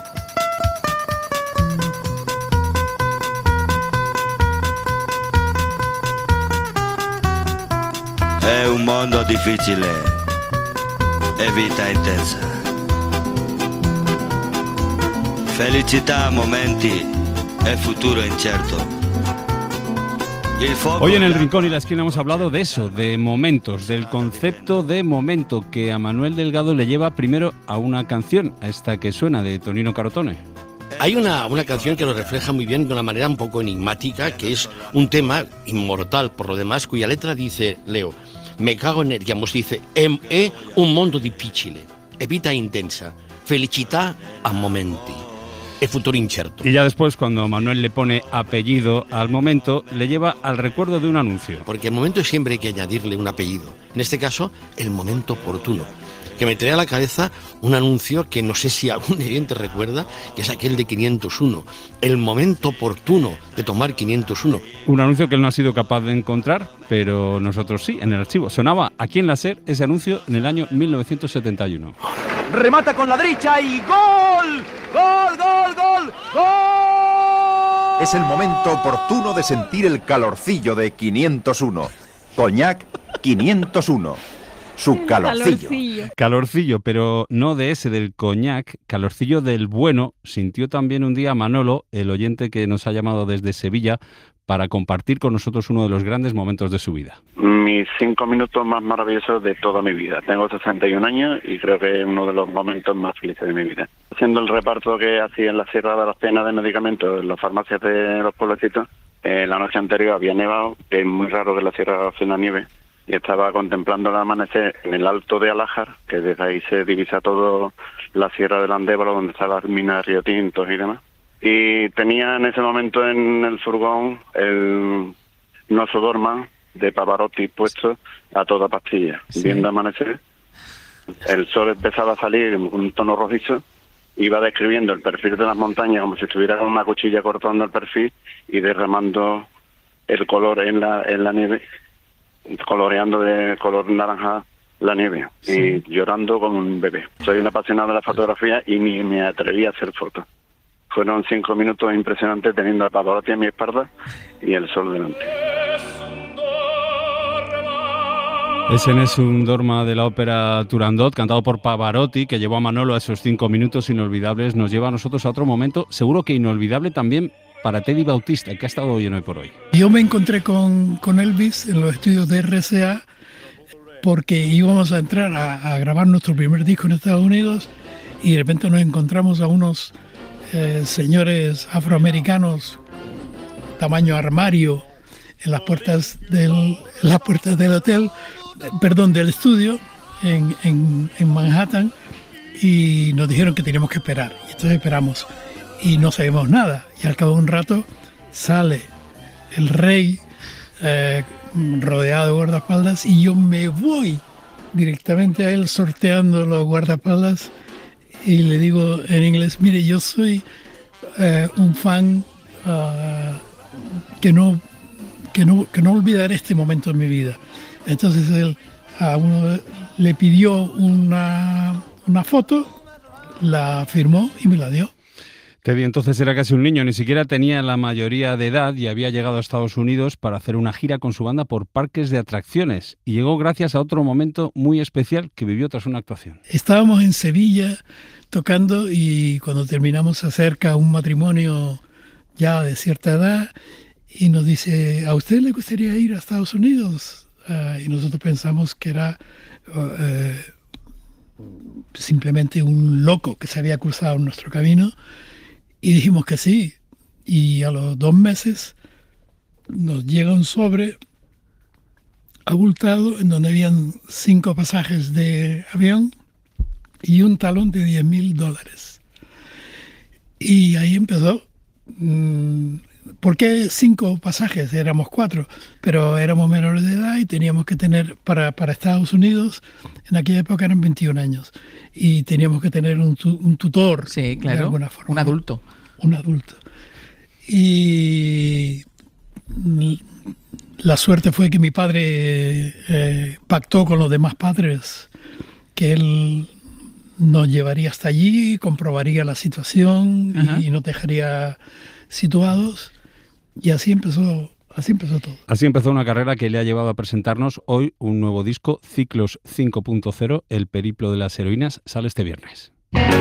Speaker 13: È un mondo difficile e vita intensa. Felicità, momenti e futuro incierto.
Speaker 12: Hoy en el Rincón y la Esquina hemos hablado de eso, de momentos, del concepto de momento que a Manuel Delgado le lleva primero a una canción, a esta que suena de Tonino Carotone.
Speaker 24: Hay una canción que lo refleja muy bien de una manera un poco enigmática, que es un tema inmortal por lo demás, cuya letra dice, Leo, me cago en digamos, dice, è un mondo difficile, e vita intensa, felicità a momenti, e futuro incierto.
Speaker 12: Y ya después, cuando Manuel le pone apellido al momento, le lleva al recuerdo de un anuncio.
Speaker 24: Porque al momento siempre hay que añadirle un apellido, en este caso, el momento oportuno, que me trae a la cabeza un anuncio que no sé si algún oyente recuerda, que es aquel de 501, el momento oportuno de tomar 501.
Speaker 12: Un anuncio que él no ha sido capaz de encontrar, pero nosotros sí, en el archivo. Sonaba aquí en la SER ese anuncio en el año 1971.
Speaker 25: Remata con la derecha y ¡gol! ¡Gol, gol, gol, gol!
Speaker 26: Es el momento oportuno de sentir el calorcillo de 501. Coñac 501. Su calorcillo.
Speaker 12: Calorcillo, pero no de ese del coñac, calorcillo del bueno. Sintió también un día Manolo, el oyente que nos ha llamado desde Sevilla, para compartir con nosotros uno de los grandes momentos de su vida.
Speaker 27: Mis 5 minutos más maravillosos de toda mi vida. Tengo 61 años y creo que es uno de los momentos más felices de mi vida. Haciendo el reparto que hacía en la Sierra de las Penas de medicamentos en las farmacias de los pueblecitos, la noche anterior había nevado, que es muy raro que en la Sierra hace una nieve, y estaba contemplando el amanecer en el Alto de Alájar, que desde ahí se divisa todo la Sierra del Andévalo, donde están las minas de Río Tintos y demás. Y tenía en ese momento en el furgón el No se duerma de Pavarotti puesto a toda pastilla. Sí. Viendo amanecer, el sol empezaba a salir en un tono rojizo, iba describiendo el perfil de las montañas como si estuviera con una cuchilla cortando el perfil y derramando el color en la nieve, coloreando de color naranja la nieve, sí, y llorando como un bebé. Soy un apasionado de la fotografía y ni me atreví a hacer fotos. Fueron 5 minutos impresionantes teniendo a Pavarotti a mi espalda y el sol delante.
Speaker 12: Ese es un dorma de la ópera Turandot, cantado por Pavarotti, que llevó a Manolo a esos 5 minutos inolvidables. Nos lleva a nosotros a otro momento, seguro que inolvidable también para Teddy Bautista, que ha estado hoy en Hoy por Hoy.
Speaker 28: Yo me encontré con Elvis en los estudios de RCA porque íbamos a entrar a grabar nuestro primer disco en Estados Unidos y de repente nos encontramos a unos señores afroamericanos tamaño armario en las puertas del hotel, del estudio en Manhattan, y nos dijeron que teníamos que esperar. Y entonces esperamos y no sabíamos nada. Y al cabo de un rato sale el rey rodeado de guardaespaldas y yo me voy directamente a él sorteando los guardaespaldas y le digo en inglés, mire, yo soy un fan que no olvidaré este momento en mi vida. Entonces él a uno le pidió una foto, la firmó y me la dio.
Speaker 12: Teddy entonces era casi un niño, ni siquiera tenía la mayoría de edad y había llegado a Estados Unidos para hacer una gira con su banda por parques de atracciones. Y llegó gracias a otro momento muy especial que vivió tras una actuación.
Speaker 28: Estábamos en Sevilla tocando y cuando terminamos se acerca un matrimonio ya de cierta edad y nos dice, ¿a usted le gustaría ir a Estados Unidos? Y nosotros pensamos que era simplemente un loco que se había cruzado en nuestro camino. Y dijimos que sí, y a los 2 meses nos llega un sobre abultado en donde habían 5 pasajes de avión y un talón de $10,000. Y ahí empezó. ¿Por qué 5 pasajes? Éramos 4, pero éramos menores de edad y teníamos que tener, para Estados Unidos, en aquella época eran 21 años, y teníamos que tener un tutor,
Speaker 4: sí, claro,
Speaker 28: de alguna forma.
Speaker 4: Un adulto.
Speaker 28: Un adulto. Y la suerte fue que mi padre pactó con los demás padres que él nos llevaría hasta allí, comprobaría la situación y nos dejaría situados. Y así empezó todo.
Speaker 12: Así empezó una carrera que le ha llevado a presentarnos hoy un nuevo disco, Ciclos 5.0, El periplo de las heroínas, sale este viernes.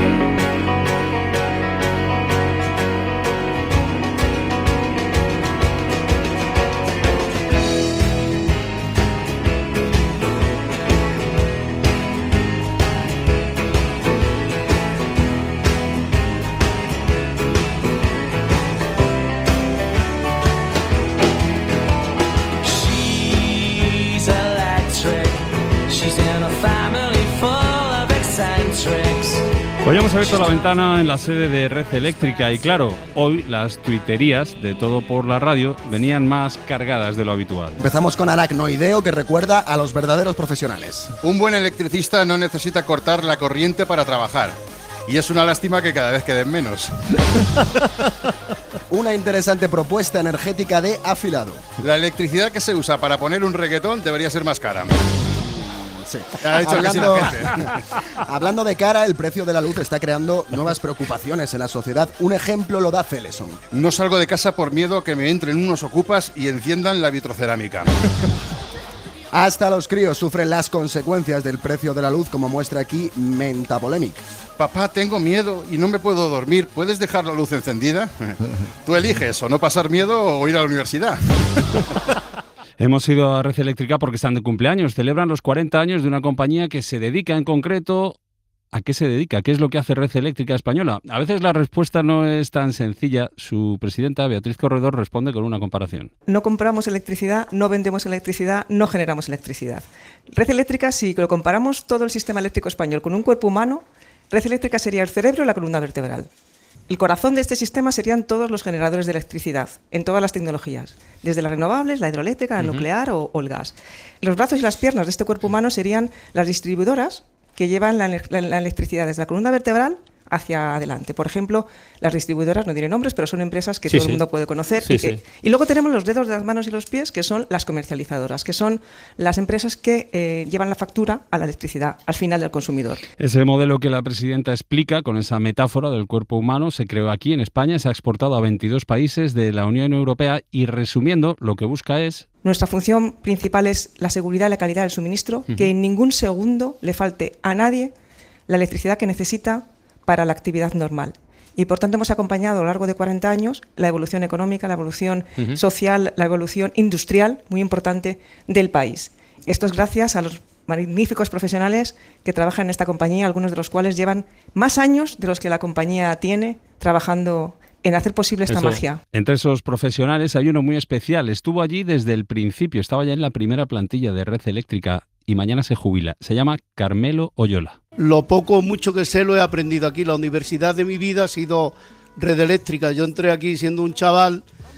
Speaker 12: Hoy hemos abierto la ventana en la sede de Red Eléctrica y claro, hoy las tuiterías de Todo por la Radio venían más cargadas de lo habitual.
Speaker 10: Empezamos con Aracnoideo, que recuerda a los verdaderos profesionales.
Speaker 14: Un buen electricista no necesita cortar la corriente para trabajar. Y es una lástima que cada vez queden menos.
Speaker 10: Una interesante propuesta energética de Afilado.
Speaker 14: La electricidad que se usa para poner un reggaetón debería ser más cara.
Speaker 10: Sí. Hablando de cara, el precio de la luz está creando nuevas preocupaciones en la sociedad. Un ejemplo lo da Celeson.
Speaker 14: No salgo de casa por miedo a que me entren unos ocupas y enciendan la vitrocerámica.
Speaker 10: Hasta los críos sufren las consecuencias del precio de la luz, como muestra aquí Mentapolemic.
Speaker 14: Papá, tengo miedo y no me puedo dormir. ¿Puedes dejar la luz encendida? Tú eliges o no pasar miedo o ir a la universidad.
Speaker 12: Hemos ido a Red Eléctrica porque están de cumpleaños. Celebran los 40 años de una compañía que se dedica en concreto... ¿A qué se dedica? ¿Qué es lo que hace Red Eléctrica Española? A veces la respuesta no es tan sencilla. Su presidenta, Beatriz Corredor, responde con una comparación.
Speaker 15: No compramos electricidad, no vendemos electricidad, no generamos electricidad. Red Eléctrica, si lo comparamos todo el sistema eléctrico español con un cuerpo humano, Red Eléctrica sería el cerebro y la columna vertebral. El corazón de este sistema serían todos los generadores de electricidad, en todas las tecnologías, desde las renovables, la hidroeléctrica, la nuclear o el gas. Los brazos y las piernas de este cuerpo humano serían las distribuidoras que llevan la electricidad desde la columna vertebral hacia adelante. Por ejemplo, las distribuidoras, no diré nombres, pero son empresas que todo el mundo puede conocer. Y luego tenemos los dedos de las manos y los pies, que son las comercializadoras, que son las empresas que llevan la factura a la electricidad, al final del consumidor.
Speaker 12: Ese modelo que la presidenta explica con esa metáfora del cuerpo humano se creó aquí en España, se ha exportado a 22 países de la Unión Europea y, resumiendo, lo que busca es...
Speaker 15: Nuestra función principal es la seguridad y la calidad del suministro, que en ningún segundo le falte a nadie la electricidad que necesita para la actividad normal. Y por tanto hemos acompañado a lo largo de 40 años la evolución económica, la evolución social, la evolución industrial, muy importante, del país. Esto es gracias a los magníficos profesionales que trabajan en esta compañía, algunos de los cuales llevan más años de los que la compañía tiene trabajando en hacer posible esta magia.
Speaker 12: Entre esos profesionales hay uno muy especial. Estuvo allí desde el principio, estaba ya en la primera plantilla de Red Eléctrica y mañana se jubila. Se llama Carmelo Oyola.
Speaker 16: Lo poco o mucho que sé lo he aprendido aquí. La universidad de mi vida ha sido Red Eléctrica. Yo entré aquí siendo un chaval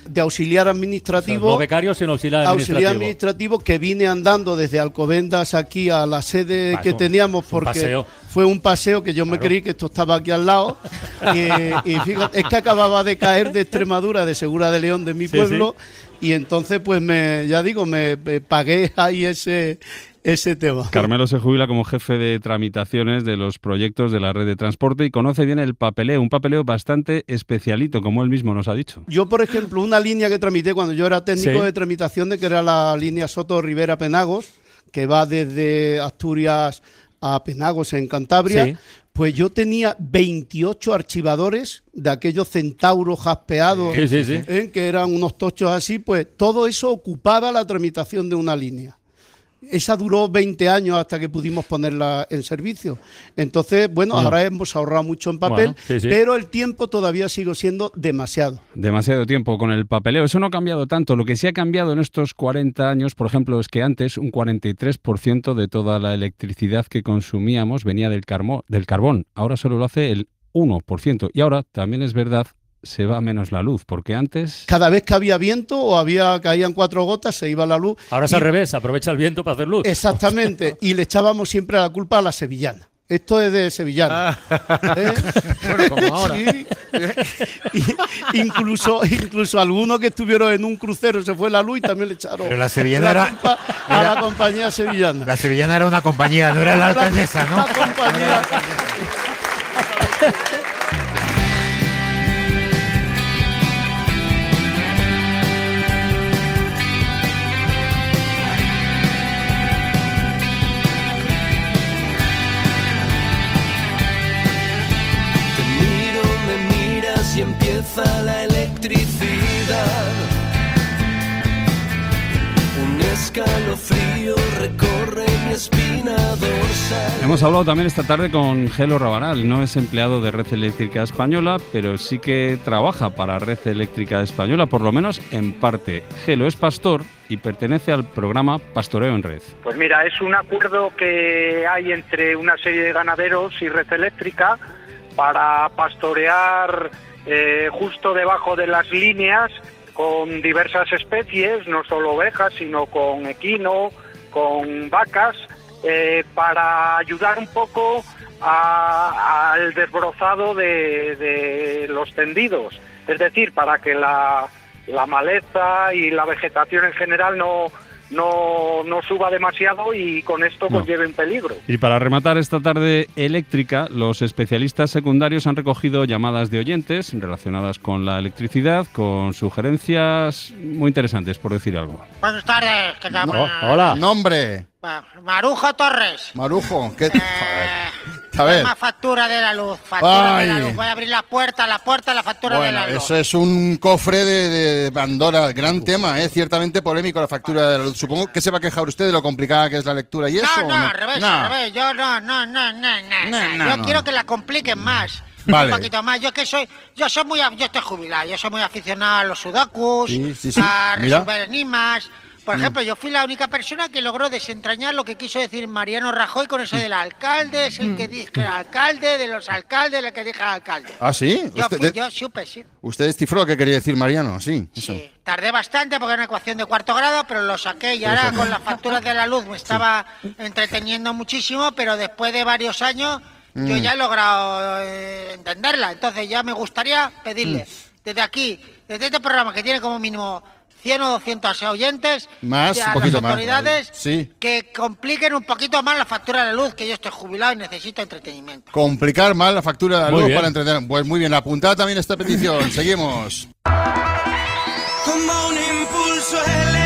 Speaker 16: de auxiliar administrativo.
Speaker 5: O sea, no becario, sino auxiliar
Speaker 16: administrativo, que vine andando desde Alcobendas aquí a la sede que teníamos, porque fue un paseo que yo me creí que esto estaba aquí al lado. Y fíjate, es que acababa de caer de Extremadura, de Segura de León, de mi pueblo, y entonces pues me pagué ahí ese tema.
Speaker 12: Carmelo se jubila como jefe de tramitaciones de los proyectos de la red de transporte y conoce bien el papeleo, un papeleo bastante especialito, como él mismo nos ha dicho.
Speaker 16: Yo, por ejemplo, una línea que tramité cuando yo era técnico de tramitación, que era la línea Soto-Rivera-Penagos, que va desde Asturias a Penagos en Cantabria, pues yo tenía 28 archivadores de aquellos centauros jaspeados, que eran unos tochos así, pues todo eso ocupaba la tramitación de una línea. Esa duró 20 años hasta que pudimos ponerla en servicio. Entonces, bueno, ahora hemos ahorrado mucho en papel, pero el tiempo todavía sigue siendo demasiado.
Speaker 12: Demasiado tiempo con el papeleo. Eso no ha cambiado tanto. Lo que sí ha cambiado en estos 40 años, por ejemplo, es que antes un 43% de toda la electricidad que consumíamos venía del carbón. Ahora solo lo hace el 1%. Y ahora también es verdad, se va menos la luz, porque antes...
Speaker 16: Cada vez que había viento o caían 4 gotas, se iba la luz.
Speaker 5: Ahora es al revés, aprovecha el viento para hacer luz.
Speaker 16: Exactamente, y le echábamos siempre la culpa a la sevillana. Esto es de sevillana.
Speaker 3: Bueno, como ahora.
Speaker 16: Incluso algunos que estuvieron en un crucero se fue la luz y también le echaron
Speaker 3: Pero la sevillana era
Speaker 16: a la compañía sevillana.
Speaker 3: La sevillana era una compañía, no era la alcaldesa, ¿no?
Speaker 16: La compañía.
Speaker 11: Y empieza la electricidad. Un escalofrío recorre mi espina dorsal.
Speaker 12: Hemos hablado también esta tarde con Gelo Rabanal. No es empleado de Red Eléctrica Española, pero sí que trabaja para Red Eléctrica Española, por lo menos en parte. Gelo es pastor y pertenece al programa Pastoreo en Red.
Speaker 4: Pues mira, es un acuerdo que hay entre una serie de ganaderos y Red Eléctrica para pastorear justo debajo de las líneas con diversas especies, no solo ovejas, sino con equino, con vacas, para ayudar un poco al desbrozado de los tendidos. Es decir, para que la maleza y la vegetación en general no suba demasiado y con esto conlleve un peligro.
Speaker 12: Y para rematar esta tarde eléctrica, los especialistas secundarios han recogido llamadas de oyentes relacionadas con la electricidad, con sugerencias muy interesantes, por decir algo.
Speaker 17: Buenas tardes, ¿qué tal?
Speaker 14: Hola. Nombre.
Speaker 17: Marujo Torres.
Speaker 14: Marujo, ¿qué? A ver.
Speaker 17: Más factura de la luz, factura de la luz. Voy a abrir la puerta, la factura de la luz.
Speaker 14: Eso es un cofre de Pandora, gran tema, ciertamente polémico la factura de la luz. Supongo que se va a quejar usted de lo complicada que es la lectura y eso.
Speaker 17: No, al revés. Yo yo quiero que la compliquen más.
Speaker 14: Vale.
Speaker 17: Un poquito más. Yo estoy jubilado, yo soy muy aficionado a los sudokus, a resolver enigmas. Por ejemplo, yo fui la única persona que logró desentrañar lo que quiso decir Mariano Rajoy con eso del alcalde, es el que dije el alcalde, de los alcaldes, el que dije al alcalde.
Speaker 14: ¿Ah, sí?
Speaker 17: Yo supe, sí.
Speaker 14: ¿Usted descifró lo que quería decir Mariano? Sí.
Speaker 17: Sí, tardé bastante porque era una ecuación de 4º grado, pero lo saqué y ahora con las facturas de la luz me estaba entreteniendo muchísimo, pero después de varios años yo ya he logrado entenderla. Entonces ya me gustaría pedirle desde aquí, desde este programa que tiene como mínimo 100 o 200 oyentes,
Speaker 14: más,
Speaker 17: a
Speaker 14: un poquito
Speaker 17: las autoridades
Speaker 14: más,
Speaker 17: que compliquen un poquito más la factura de la luz, que yo estoy jubilado y necesito entretenimiento.
Speaker 14: Complicar más la factura de la luz para entretener. Pues muy bien, apuntada también esta petición. Seguimos.
Speaker 11: Como un impulso eléctrico.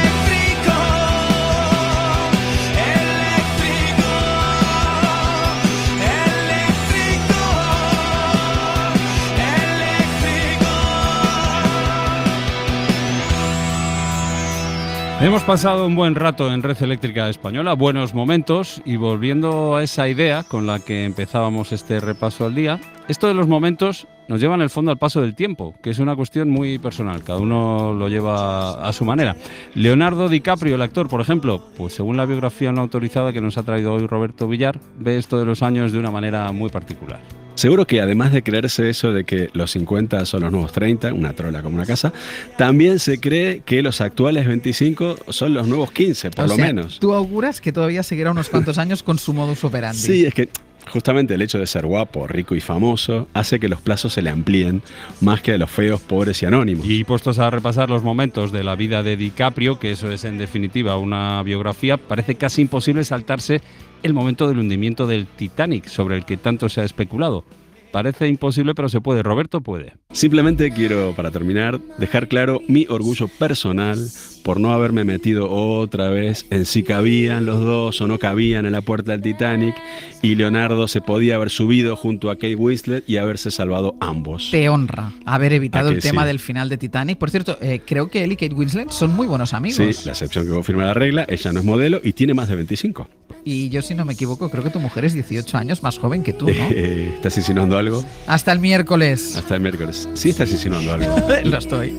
Speaker 12: Hemos pasado un buen rato en Red Eléctrica Española, buenos momentos, y volviendo a esa idea con la que empezábamos este repaso al día, esto de los momentos nos lleva en el fondo al paso del tiempo, que es una cuestión muy personal, cada uno lo lleva a su manera. Leonardo DiCaprio, el actor, por ejemplo, pues según la biografía no autorizada que nos ha traído hoy Roberto Villar, ve esto de los años de una manera muy particular. Seguro que además de creerse eso de que los 50 son los nuevos 30, una trola como una casa, también se cree que los actuales 25 son los nuevos 15, por lo menos.
Speaker 2: ¿Tú auguras que todavía seguirá unos cuantos años con su modus operandi?
Speaker 12: Sí, es que justamente el hecho de ser guapo, rico y famoso hace que los plazos se le amplíen más que a los feos, pobres y anónimos. Y puestos a repasar los momentos de la vida de DiCaprio, que eso es en definitiva una biografía, parece casi imposible saltarse el momento del hundimiento del Titanic, sobre el que tanto se ha especulado. Parece imposible, pero se puede. Roberto puede. Simplemente quiero, para terminar, dejar claro mi orgullo personal por no haberme metido otra vez en si cabían los dos o no cabían en la puerta del Titanic, y Leonardo se podía haber subido junto a Kate Winslet y haberse salvado ambos.
Speaker 2: Te honra haber evitado el tema
Speaker 12: sí?
Speaker 2: del final de Titanic. Por cierto, creo que él y Kate Winslet son muy buenos amigos.
Speaker 12: Sí, la excepción que confirma la regla, ella no es modelo y tiene más de 25.
Speaker 2: Y yo, si no me equivoco, creo que tu mujer es 18 años más joven que tú, ¿no?
Speaker 12: ¿Estás insinuando algo?
Speaker 2: Hasta el miércoles.
Speaker 12: Hasta el miércoles. Sí estás insinuando algo.
Speaker 2: Lo estoy.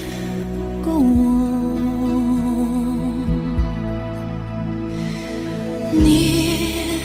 Speaker 11: Near,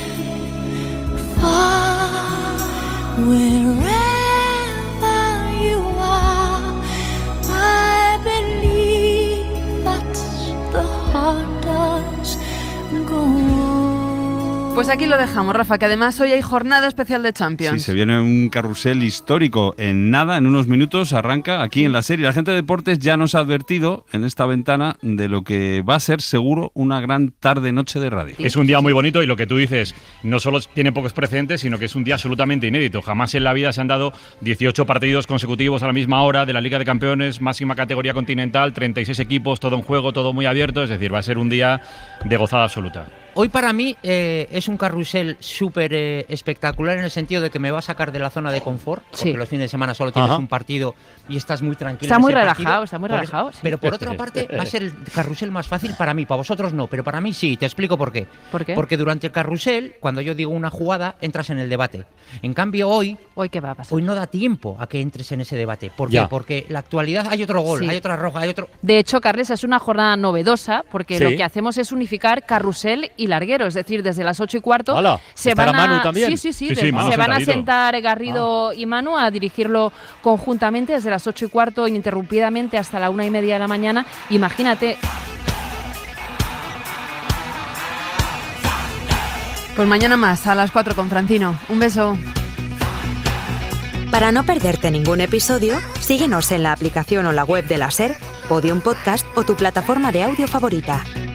Speaker 11: far, wherever you are, I believe that the heart does go on.
Speaker 6: Pues aquí lo dejamos, Rafa, que además hoy hay jornada especial de Champions.
Speaker 12: Sí, se viene un carrusel histórico. En nada, en unos minutos, arranca aquí en la serie. La gente de deportes ya nos ha advertido en esta ventana de lo que va a ser seguro una gran tarde-noche de radio.
Speaker 8: Es un día muy bonito y lo que tú dices, no solo tiene pocos precedentes, sino que es un día absolutamente inédito. Jamás en la vida se han dado 18 partidos consecutivos a la misma hora de la Liga de Campeones, máxima categoría continental, 36 equipos, todo en juego, todo muy abierto. Es decir, va a ser un día de gozada absoluta.
Speaker 18: Hoy para mí es un carrusel súper espectacular en el sentido de que me va a sacar de la zona de confort, porque los fines de semana solo tienes un partido y estás muy tranquilo.
Speaker 6: Está muy relajado,
Speaker 18: partido.
Speaker 6: está muy relajado. Sí.
Speaker 18: Pero por otra parte va a ser el carrusel más fácil para mí, para vosotros no, pero para mí sí, te explico por qué.
Speaker 6: ¿Por qué?
Speaker 18: Porque durante el carrusel, cuando yo digo una jugada, entras en el debate. En cambio hoy
Speaker 6: ¿qué va a pasar?
Speaker 18: Hoy no da tiempo a que entres en ese debate. ¿Por qué? Porque la actualidad hay otro gol, hay otra roja, hay otro...
Speaker 6: De hecho, Carles, es una jornada novedosa porque
Speaker 18: Sí.
Speaker 6: lo que hacemos es unificar carrusel y larguero, es decir, desde las 8:15
Speaker 5: ¡Hala!
Speaker 6: se
Speaker 5: ¿Estará
Speaker 6: van a
Speaker 5: Manu también?
Speaker 6: Sí,
Speaker 5: Sí, Manu
Speaker 6: se van a
Speaker 5: sentadito.
Speaker 6: sentar Garrido y Manu a dirigirlo conjuntamente desde las 8:15 ininterrumpidamente hasta la 1:30 de la mañana. Imagínate. Pues mañana más a las 4 con Francino. Un beso.
Speaker 19: Para no perderte ningún episodio, síguenos en la aplicación o la web de la SER, Podium Podcast o tu plataforma de audio favorita.